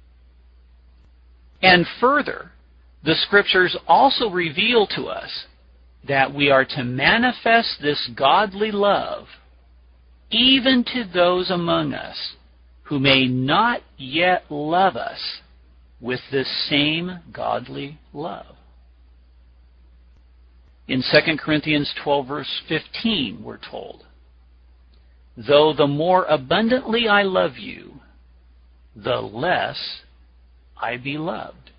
And further, the Scriptures also reveal to us that we are to manifest this godly love even to those among us who may not yet love us with this same godly love. In Second Corinthians twelve, verse fifteen, we're told, though the more abundantly I love you, the less I be loved.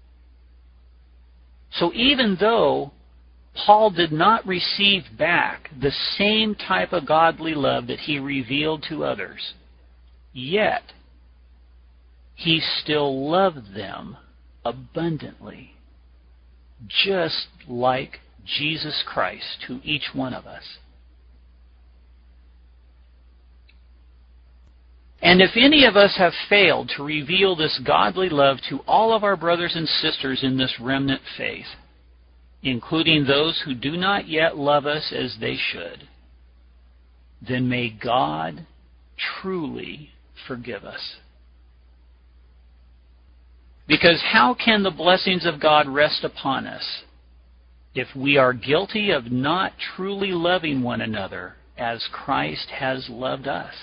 So even though Paul did not receive back the same type of godly love that he revealed to others, yet he still loved them abundantly, just like Jesus Christ to each one of us. And if any of us have failed to reveal this godly love to all of our brothers and sisters in this remnant faith, including those who do not yet love us as they should, then may God truly forgive us. Because how can the blessings of God rest upon us if we are guilty of not truly loving one another as Christ has loved us?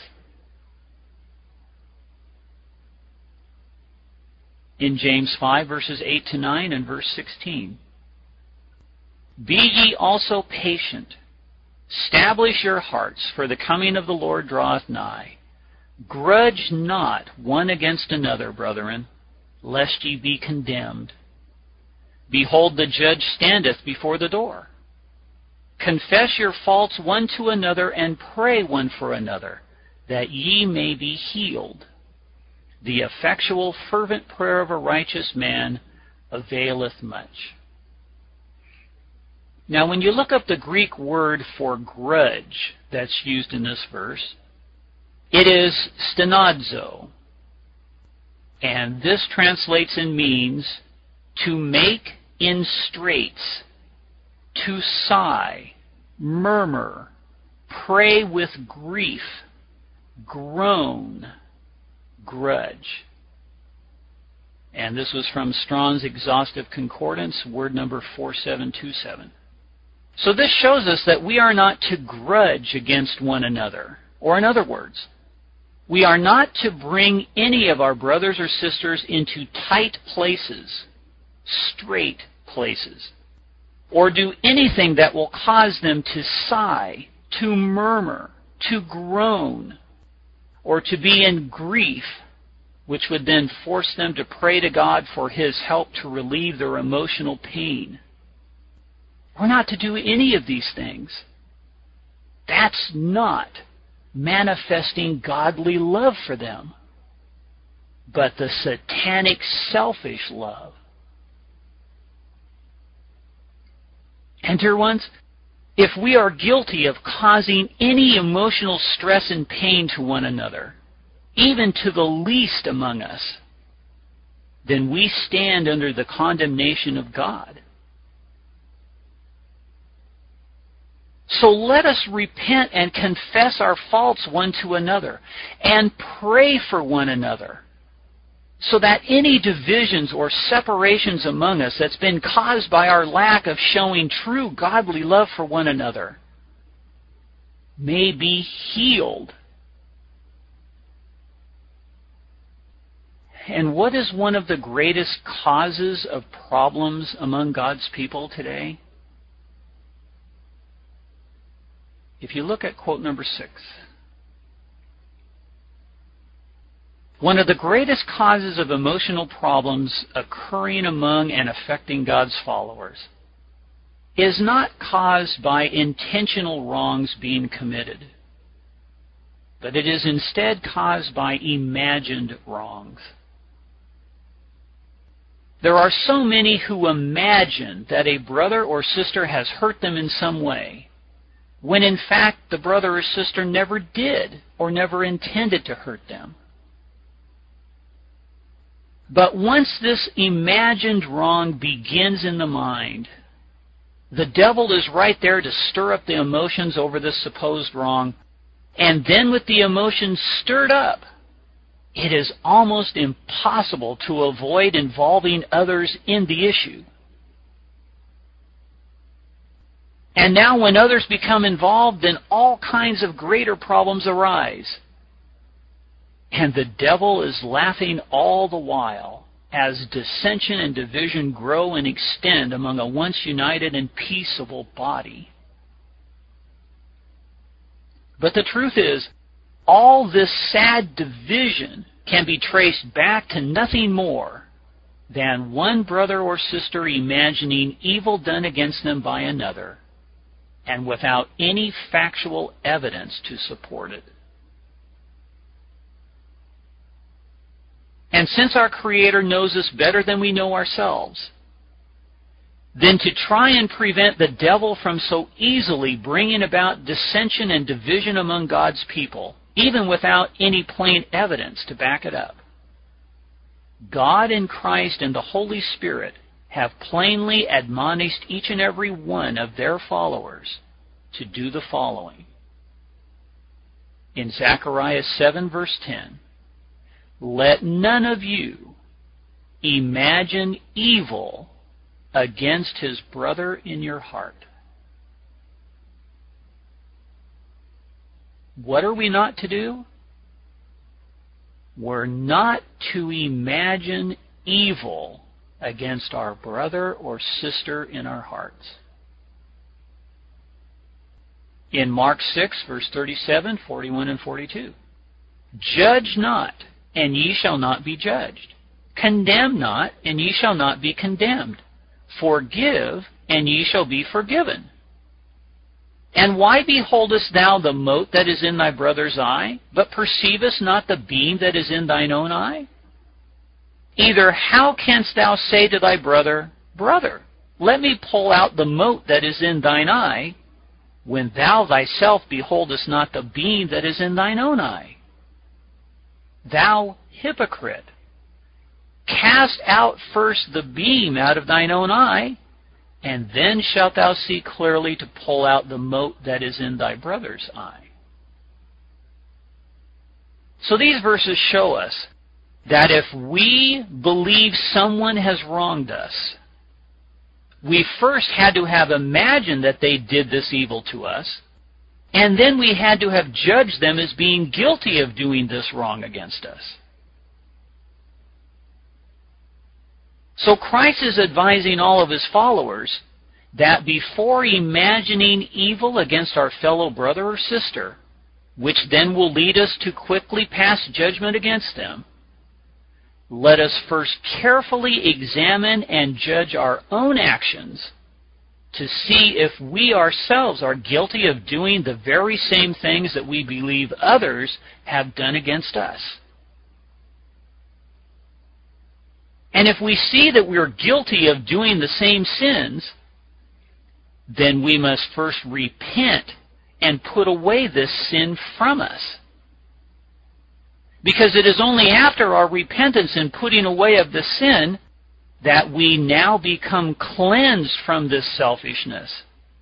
In James five, verses eight to nine and verse sixteen. Be ye also patient. Stablish your hearts, for the coming of the Lord draweth nigh. Grudge not one against another, brethren, lest ye be condemned. Behold, the judge standeth before the door. Confess your faults one to another, and pray one for another, that ye may be healed. The effectual, fervent prayer of a righteous man availeth much. Now, when you look up the Greek word for grudge that's used in this verse, it is stenadzo. And this translates and means to make in straits, to sigh, murmur, pray with grief, groan, grudge. And this was from Strong's Exhaustive Concordance, word number four seven two seven. So this shows us that we are not to grudge against one another. Or in other words, we are not to bring any of our brothers or sisters into tight places, straight places, or do anything that will cause them to sigh, to murmur, to groan, or to be in grief, which would then force them to pray to God for His help to relieve their emotional pain. We're not to do any of these things. That's not manifesting godly love for them, but the satanic selfish love. And dear ones, if we are guilty of causing any emotional stress and pain to one another, even to the least among us, then we stand under the condemnation of God. So let us repent and confess our faults one to another and pray for one another, so that any divisions or separations among us that's been caused by our lack of showing true godly love for one another may be healed. And what is one of the greatest causes of problems among God's people today? If you look at quote number six, one of the greatest causes of emotional problems occurring among and affecting God's followers is not caused by intentional wrongs being committed, but it is instead caused by imagined wrongs. There are so many who imagine that a brother or sister has hurt them in some way, when in fact the brother or sister never did or never intended to hurt them. But once this imagined wrong begins in the mind, the devil is right there to stir up the emotions over this supposed wrong, and then with the emotions stirred up, it is almost impossible to avoid involving others in the issue. And now when others become involved, then all kinds of greater problems arise. And the devil is laughing all the while as dissension and division grow and extend among a once united and peaceable body. But the truth is, all this sad division can be traced back to nothing more than one brother or sister imagining evil done against them by another, and without any factual evidence to support it. And since our Creator knows us better than we know ourselves, then to try and prevent the devil from so easily bringing about dissension and division among God's people, even without any plain evidence to back it up, God and Christ and the Holy Spirit have plainly admonished each and every one of their followers to do the following. In Zechariah seven, verse ten, "Let none of you imagine evil against his brother in your heart." What are we not to do? We're not to imagine evil against our brother or sister in our hearts. In Mark six, verse thirty-seven, forty-one, and forty-two, "Judge not, and ye shall not be judged. Condemn not, and ye shall not be condemned. Forgive, and ye shall be forgiven. And why beholdest thou the mote that is in thy brother's eye, but perceivest not the beam that is in thine own eye? Either how canst thou say to thy brother, Brother, let me pull out the mote that is in thine eye, when thou thyself beholdest not the beam that is in thine own eye? Thou hypocrite, cast out first the beam out of thine own eye, and then shalt thou see clearly to pull out the mote that is in thy brother's eye." So these verses show us that if we believe someone has wronged us, we first had to have imagined that they did this evil to us, and then we had to have judged them as being guilty of doing this wrong against us. So Christ is advising all of his followers that before imagining evil against our fellow brother or sister, which then will lead us to quickly pass judgment against them, let us first carefully examine and judge our own actions to see if we ourselves are guilty of doing the very same things that we believe others have done against us. And if we see that we're guilty of doing the same sins, then we must first repent and put away this sin from us. Because it is only after our repentance and putting away of the sin that we now become cleansed from this selfishness.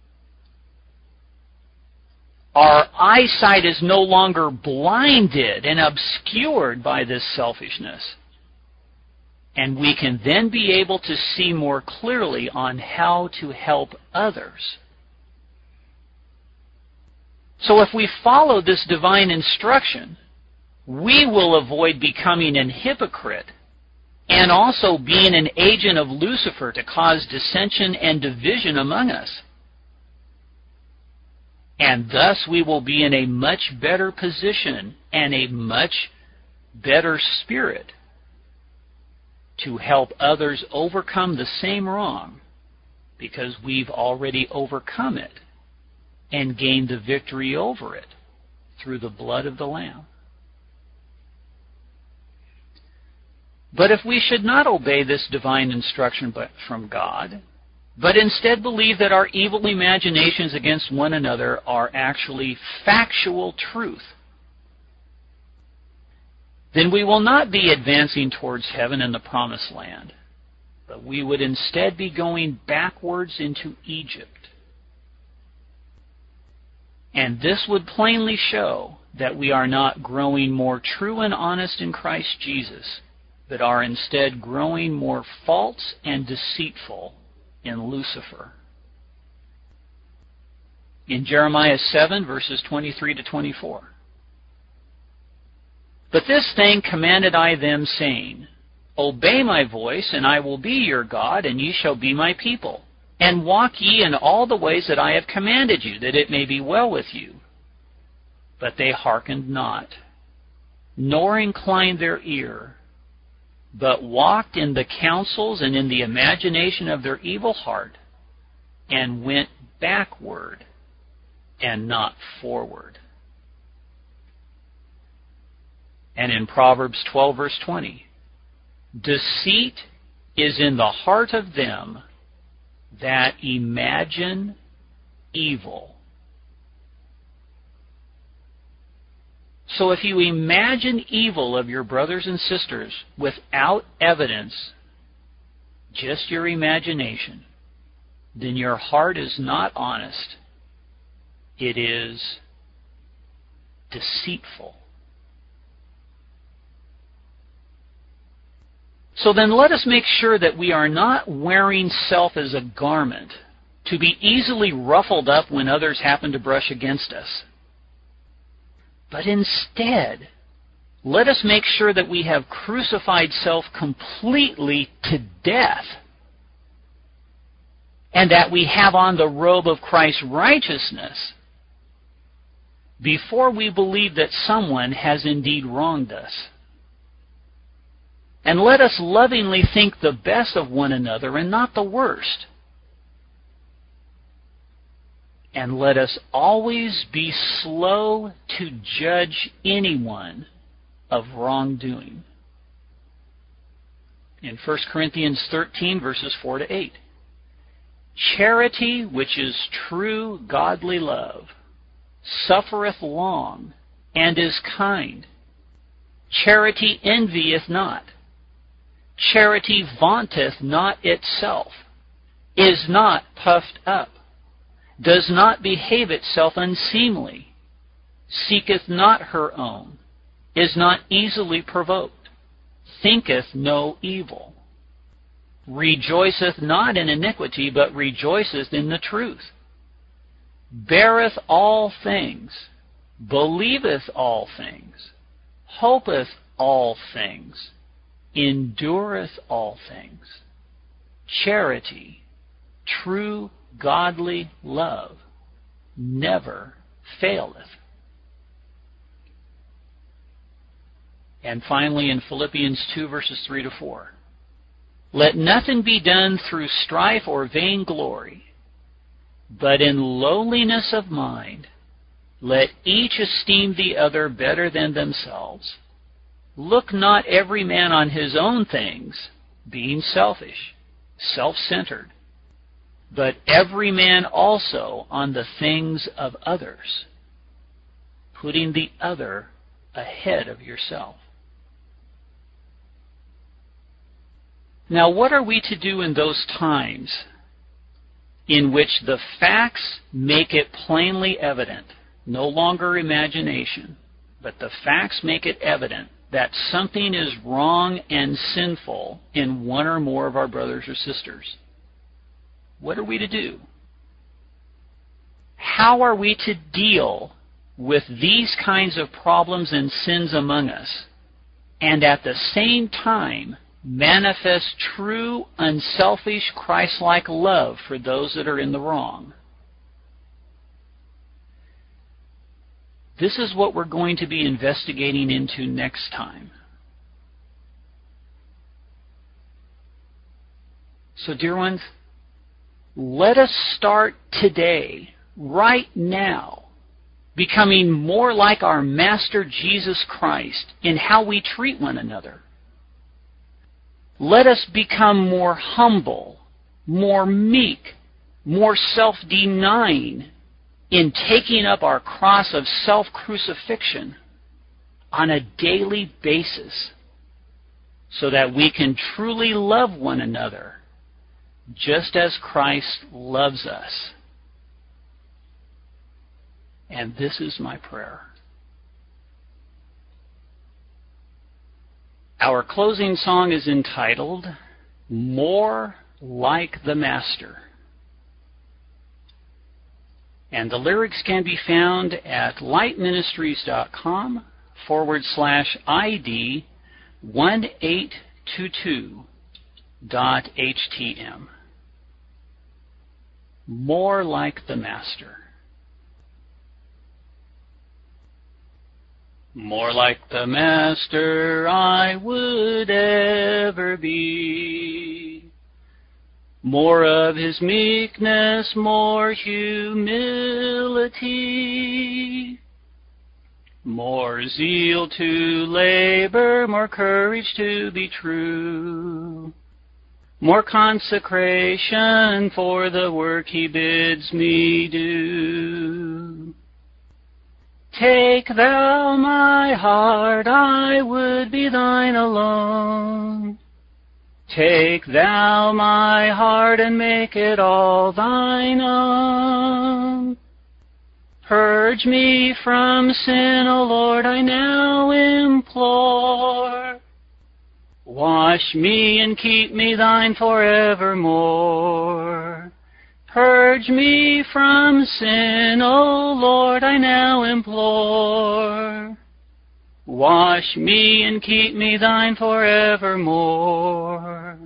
Our eyesight is no longer blinded and obscured by this selfishness. And we can then be able to see more clearly on how to help others. So if we follow this divine instruction, we will avoid becoming an hypocrite and also being an agent of Lucifer to cause dissension and division among us. And thus we will be in a much better position and a much better spirit to help others overcome the same wrong, because we've already overcome it and gained the victory over it through the blood of the Lamb. But if we should not obey this divine instruction from God, but instead believe that our evil imaginations against one another are actually factual truth, then we will not be advancing towards heaven and the promised land, but we would instead be going backwards into Egypt. And this would plainly show that we are not growing more true and honest in Christ Jesus, but are instead growing more false and deceitful in Lucifer. In Jeremiah seven, verses twenty-three to twenty-four. But this thing commanded I them, saying, Obey my voice, and I will be your God, and ye shall be my people. And walk ye in all the ways that I have commanded you, that it may be well with you. But they hearkened not, nor inclined their ear, but walked in the counsels and in the imagination of their evil heart, and went backward and not forward. And in Proverbs twelve, verse twenty, deceit is in the heart of them that imagine evil. So if you imagine evil of your brothers and sisters without evidence, just your imagination, then your heart is not honest. It is deceitful. So then let us make sure that we are not wearing self as a garment to be easily ruffled up when others happen to brush against us. But instead, let us make sure that we have crucified self completely to death, and that we have on the robe of Christ's righteousness before we believe that someone has indeed wronged us. And let us lovingly think the best of one another and not the worst. And let us always be slow to judge anyone of wrongdoing. In First Corinthians thirteen, verses four to eight. Charity, which is true godly love, suffereth long, and is kind. Charity envieth not. Charity vaunteth not itself, is not puffed up, does not behave itself unseemly, seeketh not her own, is not easily provoked, thinketh no evil, rejoiceth not in iniquity, but rejoiceth in the truth, beareth all things, believeth all things, hopeth all things, endureth all things. Charity, true godly love, never faileth. And finally in Philippians two, verses three to four. Let nothing be done through strife or vainglory, but in lowliness of mind, let each esteem the other better than themselves. Look not every man on his own things, being selfish, self-centered, but every man also on the things of others, putting the other ahead of yourself. Now, what are we to do in those times in which the facts make it plainly evident, no longer imagination, but the facts make it evident that something is wrong and sinful in one or more of our brothers or sisters? What are we to do? How are we to deal with these kinds of problems and sins among us, and at the same time manifest true, unselfish, Christ-like love for those that are in the wrong. This is what we're going to be investigating into next time. So, dear ones, let us start today, right now, becoming more like our Master Jesus Christ in how we treat one another. Let us become more humble, more meek, more self-denying in taking up our cross of self-crucifixion on a daily basis so that we can truly love one another just as Christ loves us. And this is my prayer. Our closing song is entitled, More Like the Master. And the lyrics can be found at lightministries.com forward slash ID one eight two two dot htm. More like the Master. More like the Master I would ever be. More of his meekness, more humility. More zeal to labor, more courage to be true. More consecration for the work he bids me do. Take thou my heart, I would be thine alone. Take thou my heart and make it all thine own. Purge me from sin, O Lord, I now implore. Wash me and keep me thine forevermore. Purge me from sin, O Lord, I now implore. Wash me and keep me thine forevermore.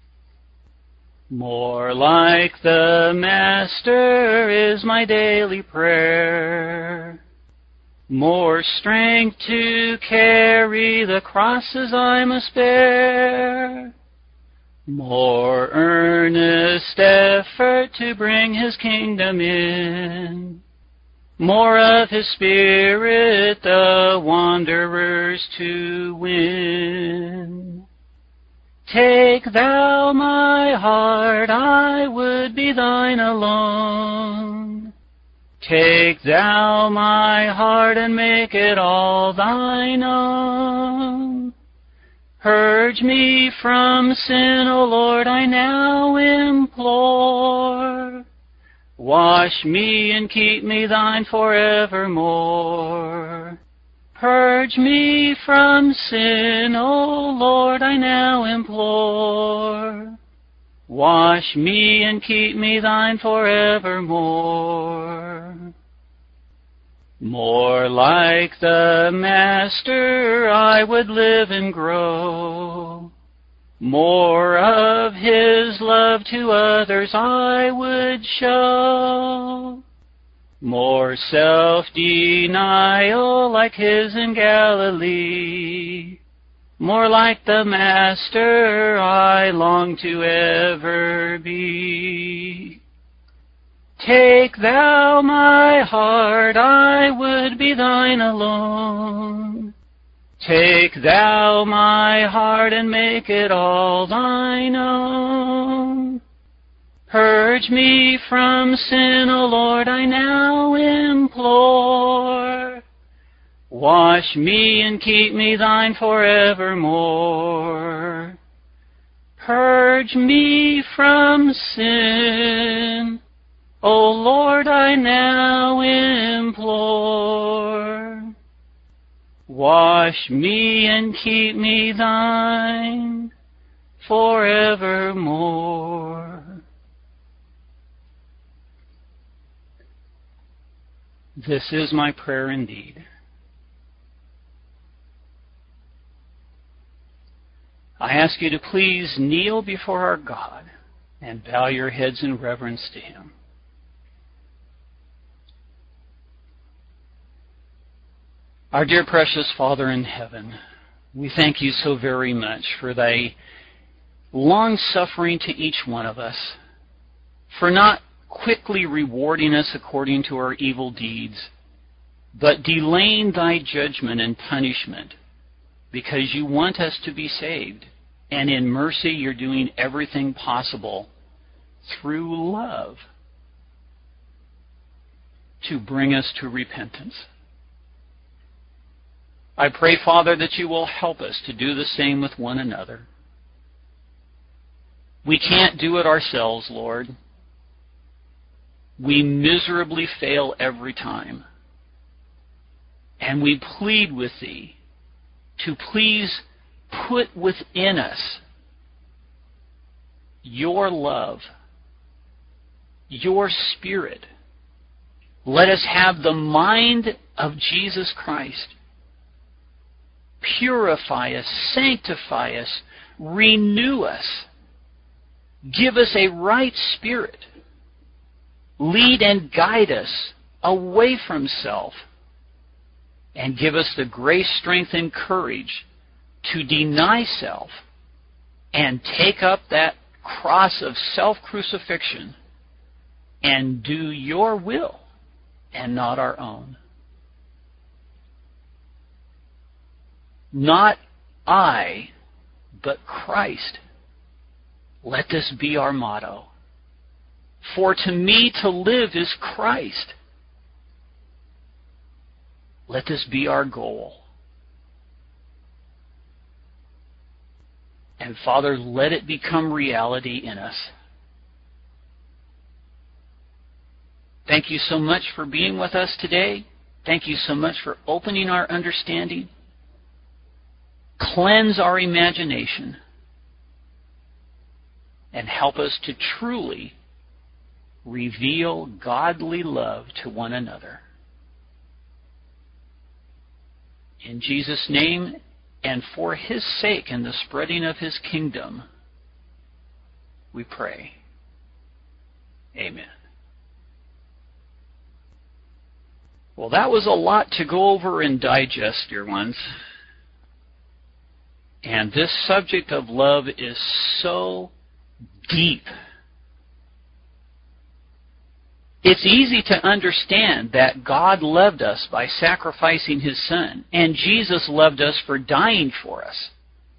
More like the Master is my daily prayer. More strength to carry the crosses I must bear. More earnest effort to bring his kingdom in. More of his Spirit the wanderers to win. Take thou my heart, I would be thine alone. Take thou my heart and make it all thine own. Purge me from sin, O Lord, I now implore. Wash me and keep me thine forevermore. Purge me from sin, O Lord, I now implore. Wash me and keep me thine forevermore. More like the Master I would live and grow. More of his love to others I would show. More self-denial like his in Galilee. More like the Master I long to ever be. Take thou my heart, I would be thine alone. Take thou my heart and make it all thine own. Purge me from sin, O Lord, I now implore. Wash me and keep me thine forevermore. Purge me from sin, O Lord, I now implore. Wash me and keep me thine forevermore. This is my prayer indeed. I ask you to please kneel before our God and bow your heads in reverence to Him. Our dear precious Father in heaven, we thank you so very much for thy long suffering to each one of us, for not quickly rewarding us according to our evil deeds, but delaying thy judgment and punishment because you want us to be saved. And in mercy, you're doing everything possible through love to bring us to repentance. I pray, Father, that you will help us to do the same with one another. We can't do it ourselves, Lord. We miserably fail every time. And we plead with Thee to please put within us your love, your Spirit. Let us have the mind of Jesus Christ. Purify us, sanctify us, renew us. Give us a right spirit. Lead and guide us away from self. And give us the grace, strength, and courage to deny self and take up that cross of self-crucifixion and do your will and not our own. Not I, but Christ. Let this be our motto. For to me to live is Christ. Let this be our goal. And Father, let it become reality in us. Thank you so much for being with us today. Thank you so much for opening our understanding. Cleanse our imagination and help us to truly reveal godly love to one another. In Jesus' name and for His sake and the spreading of His kingdom, we pray. Amen. Well, that was a lot to go over and digest, dear ones. And this subject of love is so deep. It's easy to understand that God loved us by sacrificing His Son, and Jesus loved us for dying for us.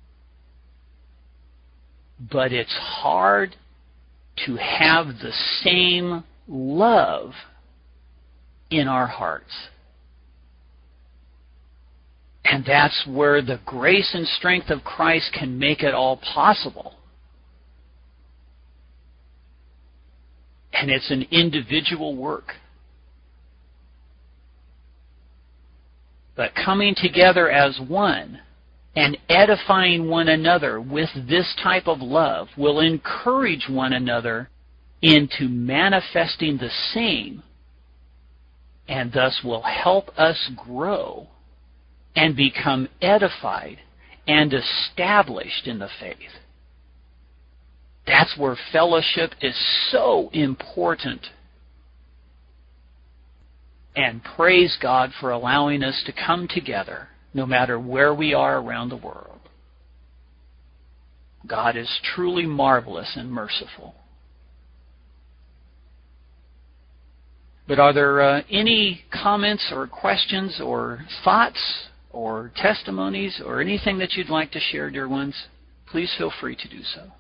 But it's hard to have the same love in our hearts. And that's where the grace and strength of Christ can make it all possible. And it's an individual work. But coming together as one and edifying one another with this type of love will encourage one another into manifesting the same, and thus will help us grow and become edified and established in the faith. That's where fellowship is so important. And praise God for allowing us to come together no matter where we are around the world. God is truly marvelous and merciful. But are there uh, any comments or questions or thoughts or testimonies or anything that you'd like to share, dear ones? Please feel free to do so.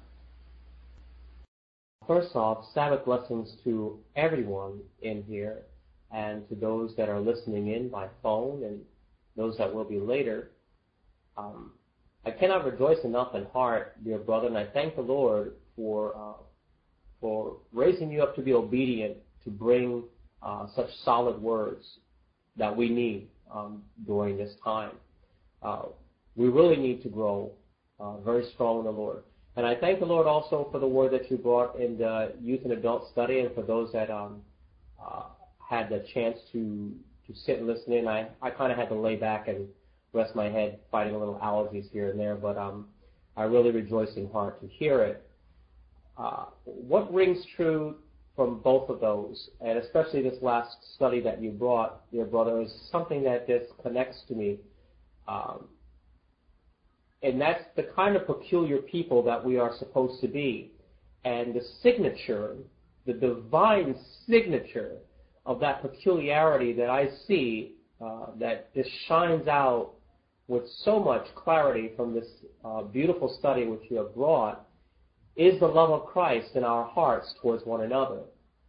First off, Sabbath blessings to everyone in here and to those that are listening in by phone and those that will be later. Um, I cannot rejoice enough in heart, dear brother, and I thank the Lord for uh, for raising you up to be obedient to bring uh, such solid words that we need um, during this time. Uh, we really need to grow uh, very strong in the Lord. And I thank the Lord also for the word that you brought in the youth and adult study, and for those that um, uh, had the chance to to sit and listen in. I, I kind of had to lay back and rest my head, fighting a little allergies here and there. But um, I really rejoice in heart to hear it. Uh, what rings true from both of those, and especially this last study that you brought, dear brother, is something that just connects to me. Um, and that's the kind of peculiar people that we are supposed to be. And the signature, the divine signature of that peculiarity that I see uh, that just shines out with so much clarity from this uh, beautiful study which you have brought is the love of Christ in our hearts towards one another.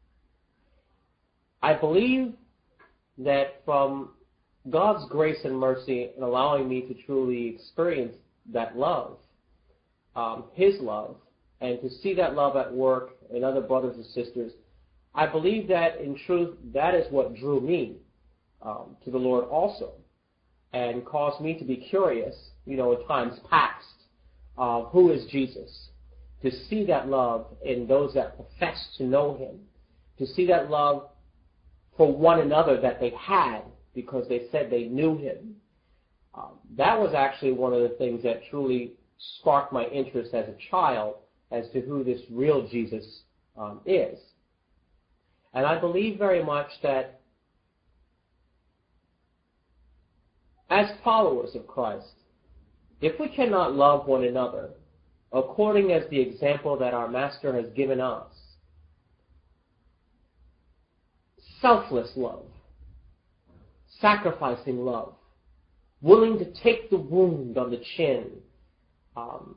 I believe that from God's grace and mercy in allowing me to truly experience that love, um, His love, and to see that love at work in other brothers and sisters, I believe that in truth that is what drew me um, to the Lord also, and caused me to be curious, you know, in times past, uh, who is Jesus? To see that love in those that profess to know Him, to see that love for one another that they had because they said they knew Him. Um, that was actually one of the things that truly sparked my interest as a child as to who this real Jesus um, is. And I believe very much that as followers of Christ, if we cannot love one another according as the example that our Master has given us, selfless love, sacrificing love, willing to take the wound on the chin, um,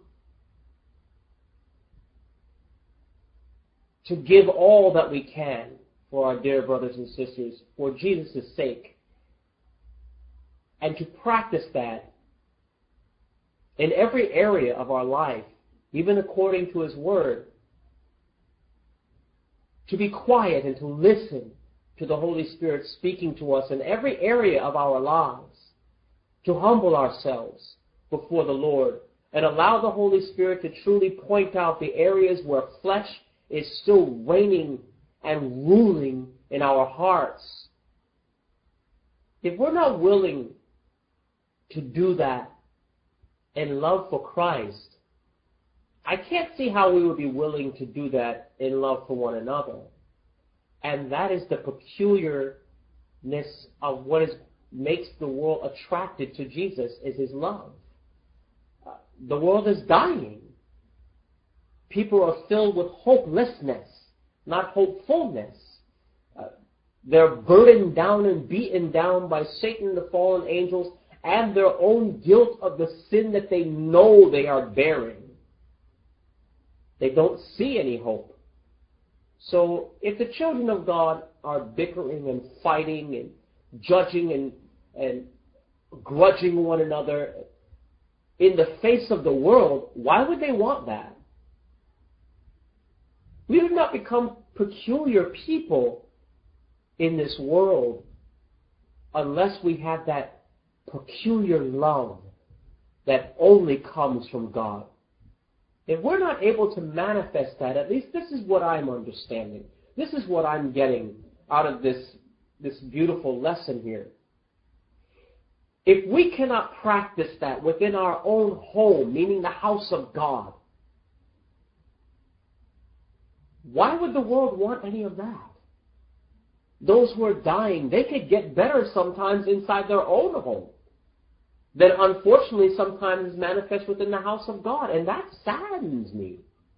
to give all that we can for our dear brothers and sisters for Jesus' sake, and to practice that in every area of our life, even according to His Word, to be quiet and to listen to the Holy Spirit speaking to us in every area of our lives, to humble ourselves before the Lord and allow the Holy Spirit to truly point out the areas where flesh is still reigning and ruling in our hearts. If we're not willing to do that in love for Christ, I can't see how we would be willing to do that in love for one another. And that is the peculiarness of what is, makes the world attracted to Jesus, is His love. Uh, the world is dying. People are filled with hopelessness, not hopefulness. Uh, they're burdened down and beaten down by Satan, the fallen angels, and their own guilt of the sin that they know they are bearing. They don't see any hope. So if the children of God are bickering and fighting and judging and, and grudging one another in the face of the world, why would they want that? We would not become peculiar people in this world unless we have that peculiar love that only comes from God. If we're not able to manifest that, at least this is what I'm understanding. This is what I'm getting out of this, this beautiful lesson here. If we cannot practice that within our own home, meaning the house of God, why would the world want any of that? Those who are dying, they could get better sometimes inside their own home that unfortunately sometimes is manifest within the house of God, and that saddens me.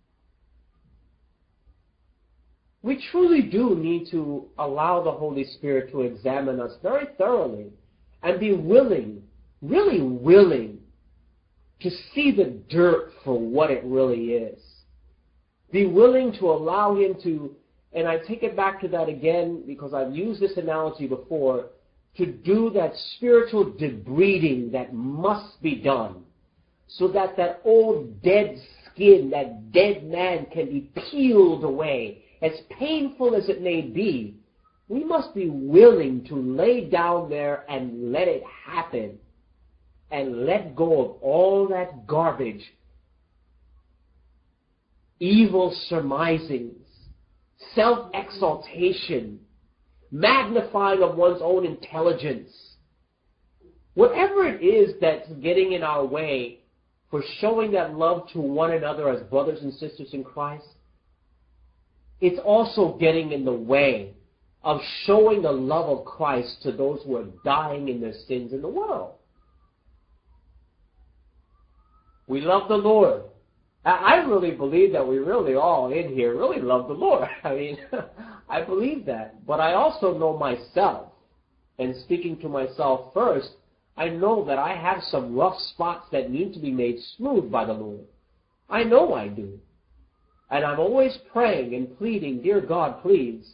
We truly do need to allow the Holy Spirit to examine us very thoroughly and be willing, really willing, to see the dirt for what it really is. Be willing to allow Him to, and I take it back to that again because I've used this analogy before, to do that spiritual debriding that must be done so that that old dead skin, that dead man can be peeled away. As painful as it may be, we must be willing to lay down there and let it happen and let go of all that garbage, evil surmisings, self-exaltation, magnifying of one's own intelligence. Whatever it is that's getting in our way for showing that love to one another as brothers and sisters in Christ, it's also getting in the way of showing the love of Christ to those who are dying in their sins in the world. We love the Lord. I really believe that we really all in here really love the Lord. I mean, I believe that. But I also know myself, and speaking to myself first, I know that I have some rough spots that need to be made smooth by the Lord. I know I do. And I'm always praying and pleading, dear God, please,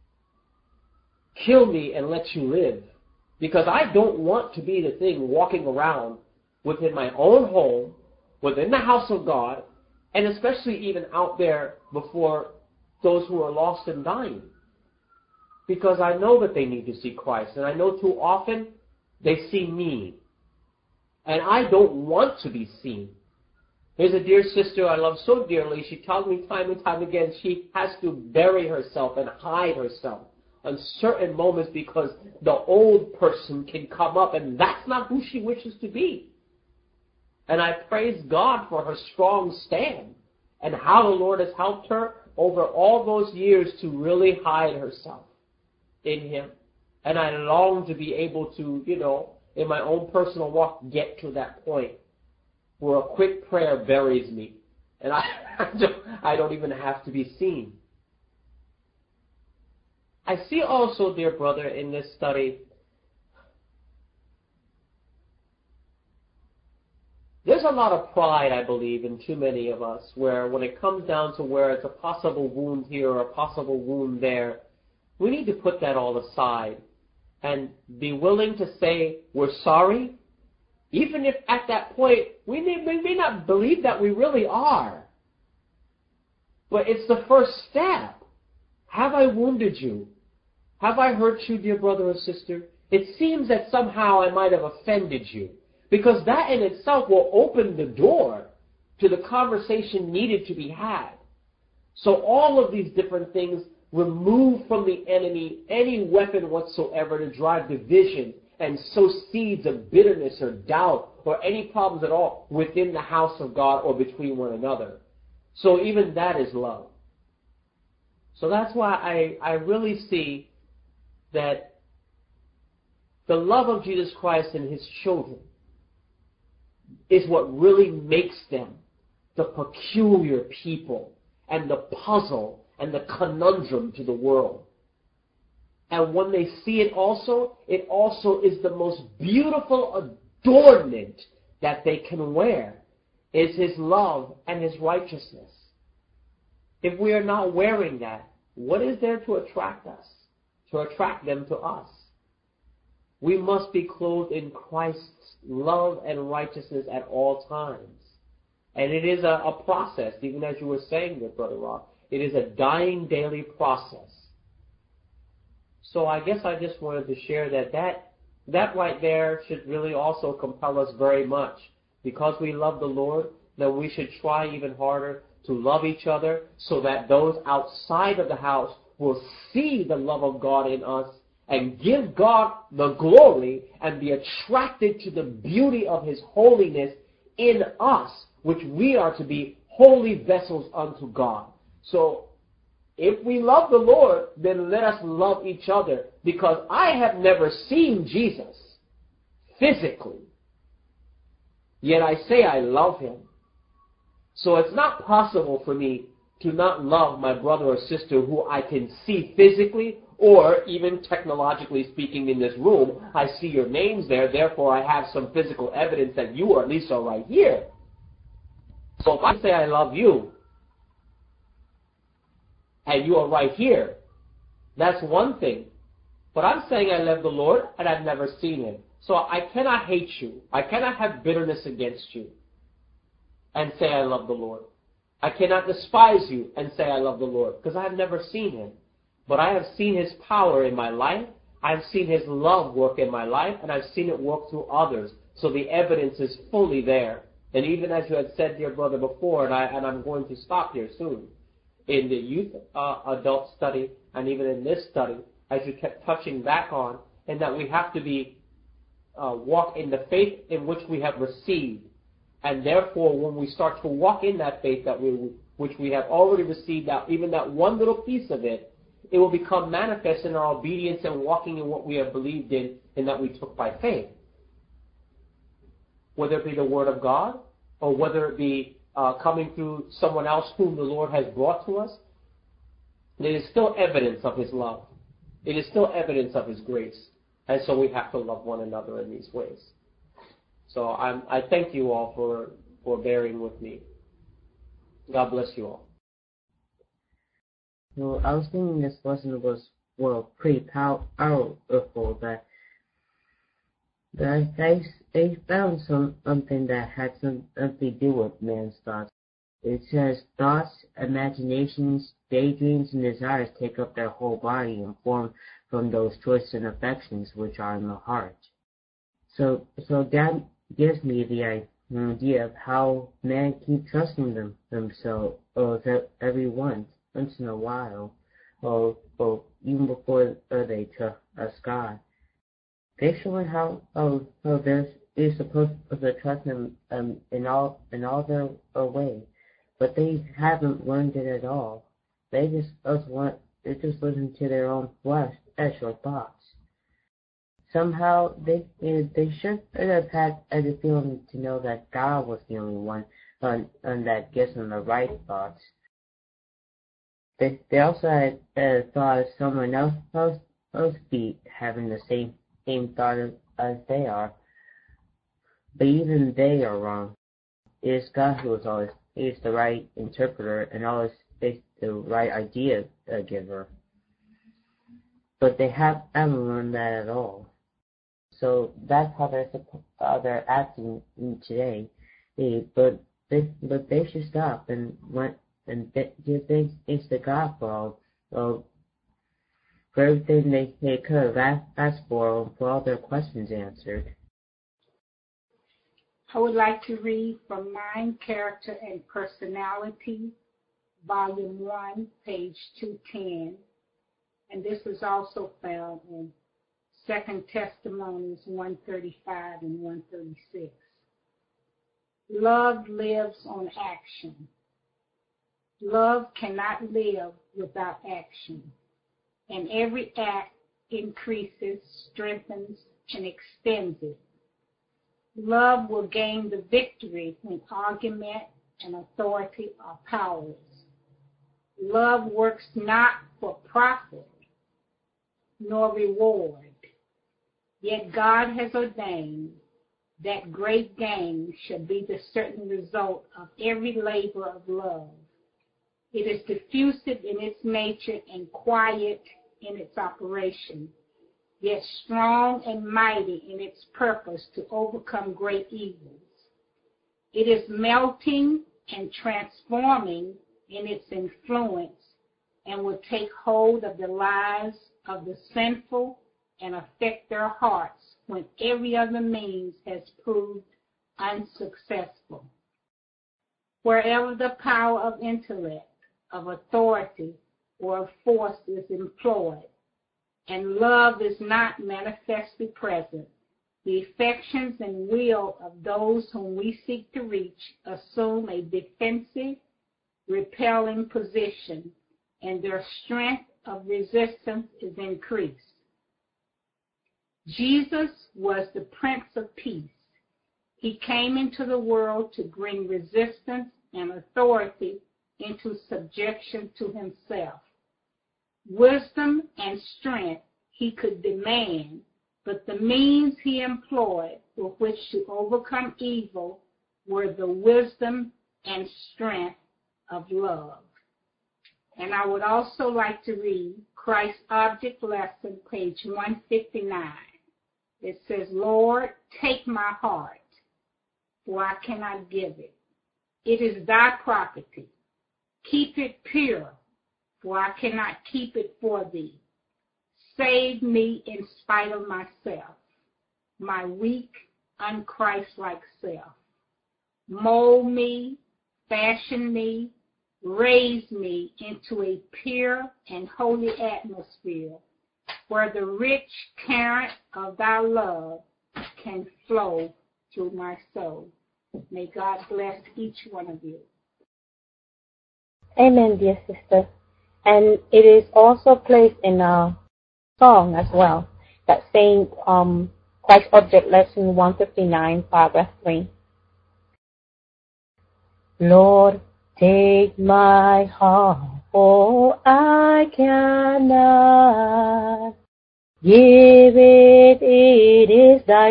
kill me and let you live. Because I don't want to be the thing walking around within my own home, within the house of God, and especially even out there before those who are lost and dying. Because I know that they need to see Christ, and I know too often they see me. And I don't want to be seen. There's a dear sister I love so dearly. She tells me time and time again she has to bury herself and hide herself on certain moments because the old person can come up, and that's not who she wishes to be. And I praise God for her strong stand and how the Lord has helped her over all those years to really hide herself in Him. And I long to be able to, you know, in my own personal walk, get to that point where a quick prayer buries me. And I, I don't even have to be seen. I see also, dear brother, in this study, there's a lot of pride, I believe, in too many of us, where when it comes down to where it's a possible wound here or a possible wound there, we need to put that all aside and be willing to say we're sorry, even if at that point we may, we may not believe that we really are. But it's the first step. Have I wounded you? Have I hurt you, dear brother or sister? It seems that somehow I might have offended you. Because that in itself will open the door to the conversation needed to be had. So all of these different things remove from the enemy any weapon whatsoever to drive division and sow seeds of bitterness or doubt or any problems at all within the house of God or between one another. So even that is love. So that's why I, I really see that the love of Jesus Christ and His children is what really makes them the peculiar people and the puzzle and the conundrum to the world. And when they see it also, it also is the most beautiful adornment that they can wear, is His love and His righteousness. If we are not wearing that, what is there to attract us, to attract them to us? We must be clothed in Christ's love and righteousness at all times. And it is a, a process, even as you were saying there, Brother Rock. It is a dying daily process. So I guess I just wanted to share that that, that right there should really also compel us very much. Because we love the Lord, then we should try even harder to love each other so that those outside of the house will see the love of God in us and give God the glory and be attracted to the beauty of His holiness in us, which we are to be holy vessels unto God. So if we love the Lord, then let us love each other, because I have never seen Jesus physically, yet I say I love Him. So it's not possible for me to not love my brother or sister who I can see physically, or even technologically speaking in this room, I see your names there, therefore I have some physical evidence that you at least are right here. So if I say I love you, and you are right here, that's one thing. But I'm saying I love the Lord, and I've never seen Him. So I cannot hate you. I cannot have bitterness against you and say I love the Lord. I cannot despise you and say I love the Lord, because I have never seen Him. But I have seen His power in my life. I've seen His love work in my life, and I've seen it work through others. So the evidence is fully there. And even as you had said, dear brother, before, and, I, and I'm going to stop here soon, in the youth uh, adult study, and even in this study, as you kept touching back on, and that we have to be uh, walk in the faith in which we have received, And therefore, when we start to walk in that faith that we, which we have already received out, even that one little piece of it, it will become manifest in our obedience and walking in what we have believed in and that we took by faith. Whether it be the Word of God, or whether it be uh, coming through someone else whom the Lord has brought to us, it is still evidence of His love. It is still evidence of His grace. And so we have to love one another in these ways. So I'm, I thank you all for, for bearing with me. God bless you all. Well, I was thinking this lesson was, well, pretty powerful, that, that I, I found some, something that had some, something to do with man's thoughts. It says, thoughts, imaginations, daydreams, and desires take up their whole body and form from those choices and affections which are in the heart. So, so that gives me the idea of how men keep trusting them, themselves, or every once, once in a while, or, or even before they trust God. They show how, how, how they're, they're supposed to trust Him um, in all in all their uh, ways, but they haven't learned it at all. They just us want they just listen to their own flesh, flesh or thoughts. Somehow they they should have had the feeling to know that God was the only one uh, and that gives them the right thoughts. They they also had uh, thought of someone else else else be having the same same thought as, as they are, but even they are wrong. It is God who is always is the right interpreter and always is the right idea uh, giver. But they have, haven't learned that at all. So that's how they're uh, they're acting today. They, but they but they should stop and want and give thanks thanks to God for all well, for everything they, they could have asked, asked for for all their questions answered. I would like to read from Mind, Character, and Personality, Volume one, page two ten, and this is also found in Second Testimonies one thirty-five and one thirty-six. Love lives on action. Love cannot live without action, and every act increases, strengthens, and extends it. Love will gain the victory when argument and authority are powerless. Love works not for profit nor reward, yet God has ordained that great gain should be the certain result of every labor of love. It is diffusive in its nature and quiet in its operation, yet strong and mighty in its purpose to overcome great evils. It is melting and transforming in its influence and will take hold of the lives of the sinful and affect their hearts when every other means has proved unsuccessful. Wherever the power of intellect, of authority, or of force is employed, and love is not manifestly present, the affections and will of those whom we seek to reach assume a defensive, repelling position, and their strength of resistance is increased. Jesus was the Prince of Peace. He came into the world to bring resistance and authority into subjection to himself. Wisdom and strength he could demand, but the means he employed with which to overcome evil were the wisdom and strength of love. And I would also like to read Christ's Object Lesson, page one fifty-nine. It says, Lord, take my heart, for I cannot give it. It is thy property. Keep it pure, for I cannot keep it for thee. Save me in spite of myself, my weak, unchristlike self. Mold me, fashion me, raise me into a pure and holy atmosphere where the rich current of thy love can flow through my soul. May God bless each one of you. Amen, dear sister. And it is also placed in a song as well, that saying um, Christ Object Lesson one fifty-nine, paragraph three. Lord, take my heart, for I cannot give it, it is thy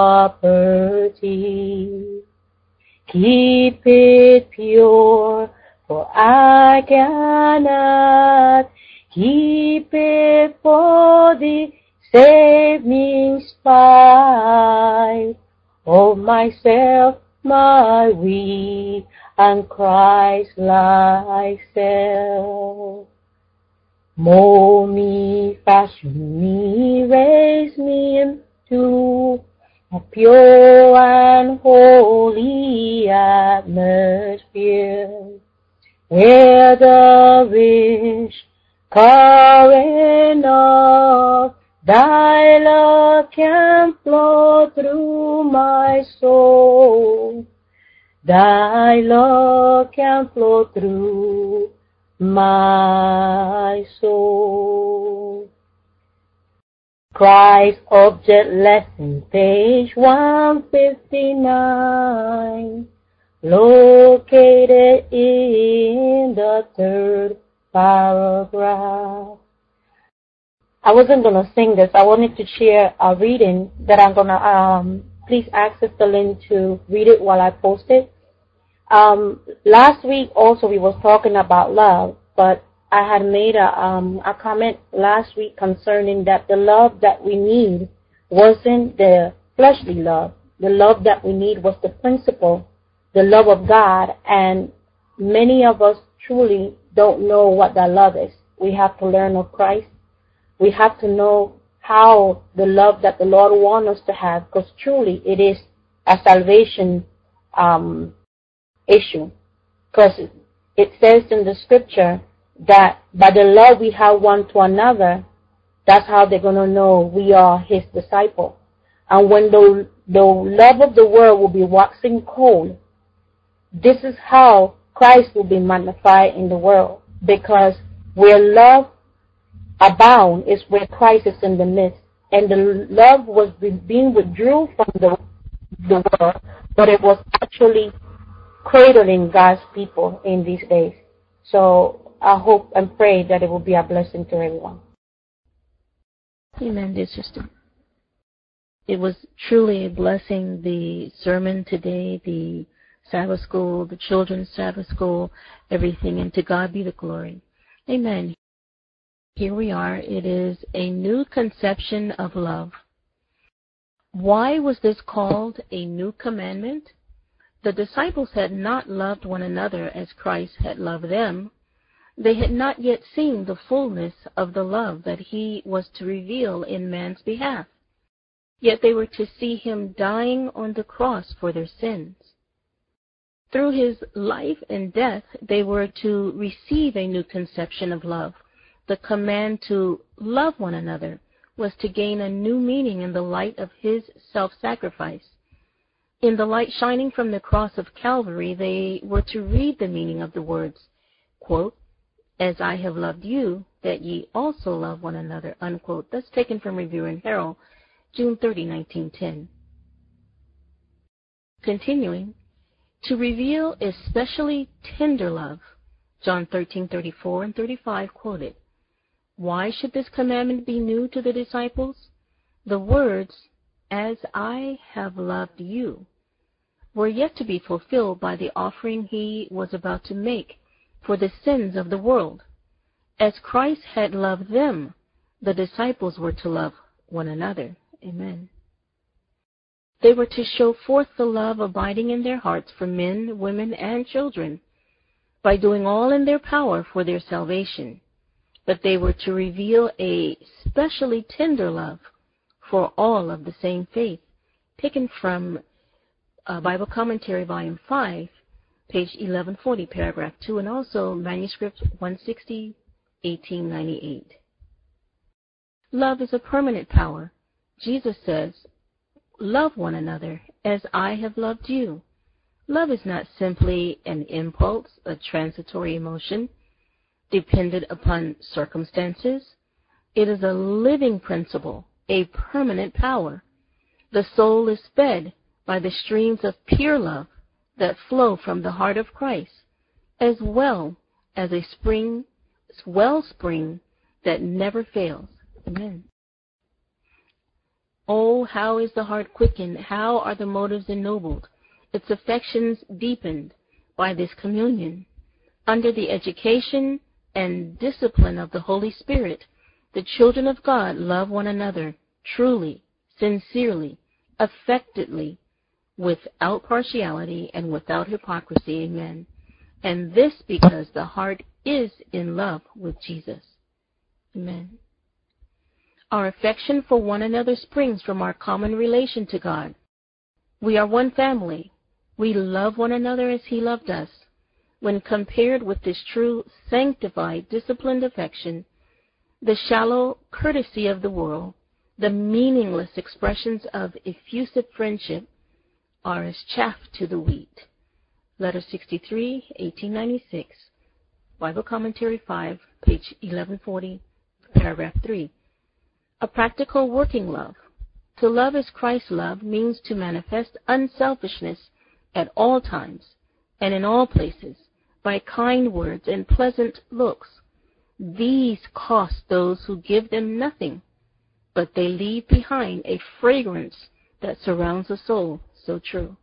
property. Keep it pure, for I cannot keep it for the saving spite of myself, my weak and Christ-like self. Mold me, fashion me, raise me into a pure and holy atmosphere, where the rich current of thy love can flow through my soul. Thy love can flow through my soul. Christ Object Lesson, page one fifty-nine, located in the third paragraph. I wasn't going to sing this. I wanted to share a reading that I'm going to, um, please access the link to read it while I post it. Um, last week also we was talking about love, but I had made a, um, a comment last week concerning that the love that we need wasn't the fleshly love. The love that we need was the principle, the love of God, and many of us truly don't know what that love is. We have to learn of Christ. We have to know how the love that the Lord wants us to have, because truly it is a salvation um, issue. Because it says in the scripture that by the love we have one to another, that's how they're going to know we are his disciple. And when the, the love of the world will be waxing cold, this is how Christ will be magnified in the world. Because where love abound is where Christ is in the midst. And the love was being withdrawn from the, the world, but it was actually cradling God's people in these days. So I hope and pray that it will be a blessing to everyone. Amen, dear sister. It was truly a blessing, the sermon today, the Sabbath school, the children's Sabbath school, everything, and to God be the glory. Amen. Here we are. It is a new conception of love. Why was this called a new commandment? The disciples had not loved one another as Christ had loved them. They had not yet seen the fullness of the love that he was to reveal in man's behalf. Yet they were to see him dying on the cross for their sins. Through his life and death, they were to receive a new conception of love. The command to love one another was to gain a new meaning in the light of his self-sacrifice. In the light shining from the cross of Calvary, they were to read the meaning of the words, quote, "As I have loved you, that ye also love one another," unquote. That's taken from Review and Herald, June thirtieth, nineteen ten. Continuing, to reveal especially tender love, John thirteen, thirty-four and thirty-five quoted. Why should this commandment be new to the disciples? The words, "As I have loved you," were yet to be fulfilled by the offering he was about to make for the sins of the world. As Christ had loved them, the disciples were to love one another. Amen. They were to show forth the love abiding in their hearts for men, women, and children by doing all in their power for their salvation. But they were to reveal a specially tender love for all of the same faith, taken from uh, Bible Commentary, Volume five, page eleven forty, paragraph two, and also manuscript one sixty, eighteen ninety-eight. Love is a permanent power. Jesus says, "Love one another as I have loved you." Love is not simply an impulse, a transitory emotion, dependent upon circumstances. It is a living principle, a permanent power. The soul is fed by the streams of pure love that flow from the heart of Christ, as well as a spring, wellspring that never fails. Amen. Oh, how is the heart quickened? How are the motives ennobled? Its affections deepened by this communion. Under the education and discipline of the Holy Spirit, the children of God love one another truly, sincerely, affectedly, without partiality and without hypocrisy. Amen. And this because the heart is in love with Jesus. Amen. Our affection for one another springs from our common relation to God. We are one family. We love one another as He loved us. When compared with this true, sanctified, disciplined affection, the shallow courtesy of the world, the meaningless expressions of effusive friendship, are as chaff to the wheat. Letter sixty-three, eighteen ninety-six, Bible Commentary five, page eleven forty, paragraph three. A practical working love. To love as Christ loved means to manifest unselfishness at all times and in all places by kind words and pleasant looks. These cost those who give them nothing, but they leave behind a fragrance that surrounds the soul. So true.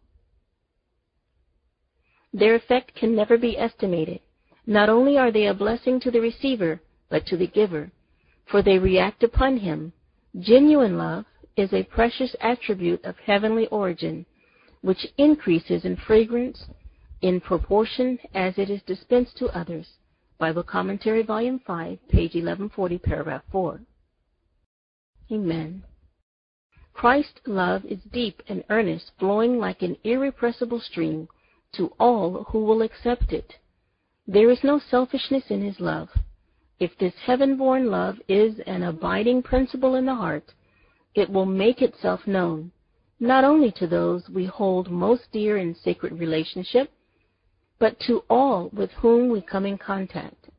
Their effect can never be estimated. Not only are they a blessing to the receiver, but to the giver, for they react upon him. Genuine love is a precious attribute of heavenly origin, which increases in fragrance in proportion as it is dispensed to others. Bible Commentary, Volume five, page eleven forty, paragraph four. Amen. Christ's love is deep and earnest, flowing like an irrepressible stream to all who will accept it. There is no selfishness in His love. If this heaven-born love is an abiding principle in the heart, it will make itself known, not only to those we hold most dear in sacred relationship, but to all with whom we come in contact.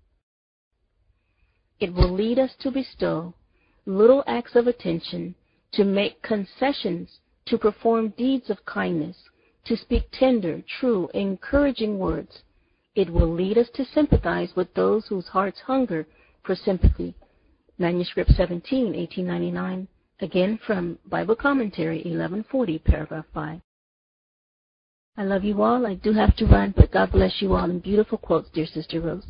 It will lead us to bestow little acts of attention, to make concessions, to perform deeds of kindness, to speak tender, true, encouraging words. It will lead us to sympathize with those whose hearts hunger for sympathy. Manuscript seventeen, eighteen ninety-nine, again from Bible Commentary eleven forty, paragraph five. I love you all. I do have to run, but God bless you all. And beautiful quotes, dear Sister Rose.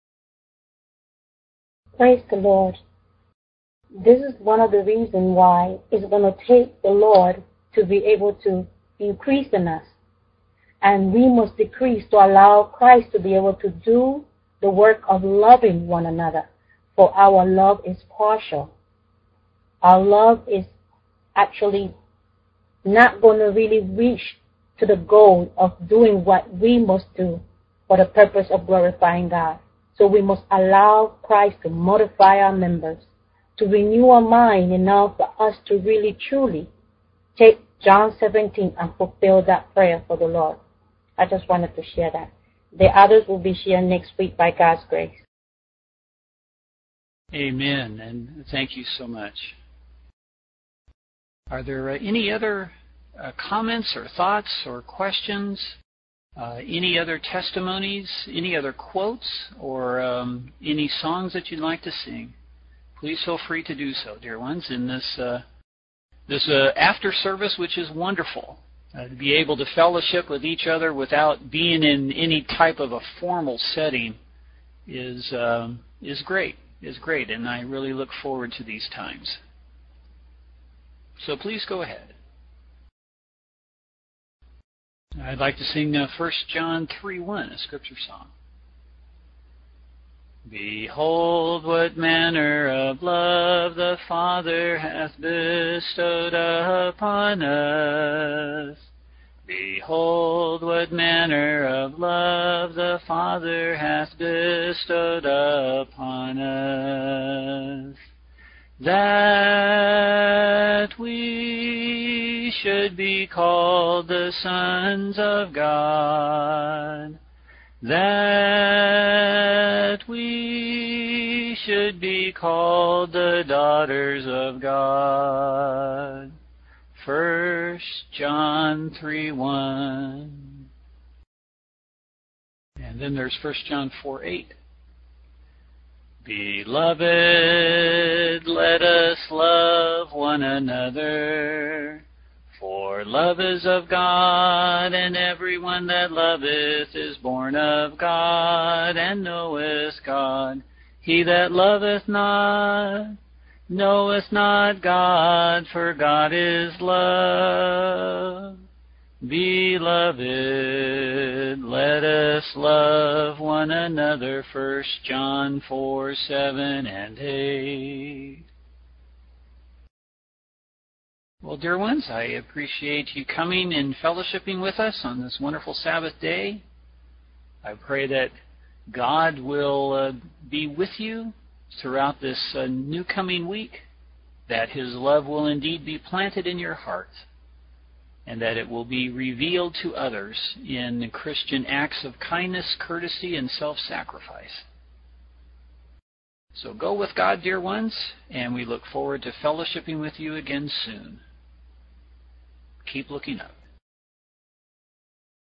Praise the Lord. This is one of the reasons why it's going to take the Lord to be able to increase in us. And we must decrease to allow Christ to be able to do the work of loving one another. For our love is partial. Our love is actually not going to really reach to the goal of doing what we must do for the purpose of glorifying God. So we must allow Christ to modify our members, to renew our mind enough for us to really truly take John seventeen and fulfill that prayer for the Lord. I just wanted to share that. The others will be shared next week by God's grace. Amen, and thank you so much. Are there uh, any other uh, comments or thoughts or questions? Uh, any other testimonies? Any other quotes? Or um, any songs that you'd like to sing? Please feel free to do so, dear ones, in this uh, this uh, after service, which is wonderful. Uh, to be able to fellowship with each other without being in any type of a formal setting is um, is great. Is great, and I really look forward to these times. So please go ahead. I'd like to sing uh, First John three one, a scripture song. Behold, what manner of love the Father hath bestowed upon us. Behold, what manner of love the Father hath bestowed upon us, that we should be called the sons of God, that we should be called the daughters of God. First John three one. And then there's First John four eight. Beloved, let us love one another, for love is of God, and everyone that loveth is born of God, and knoweth God. He that loveth not knoweth not God, for God is love. Beloved, let us love one another. First John four seven and eight. Well, dear ones, I appreciate you coming and fellowshipping with us on this wonderful Sabbath day. I pray that God will uh, be with you throughout this uh, new coming week, that His love will indeed be planted in your heart, and that it will be revealed to others in Christian acts of kindness, courtesy, and self-sacrifice. So go with God, dear ones, and we look forward to fellowshipping with you again soon. Keep looking up.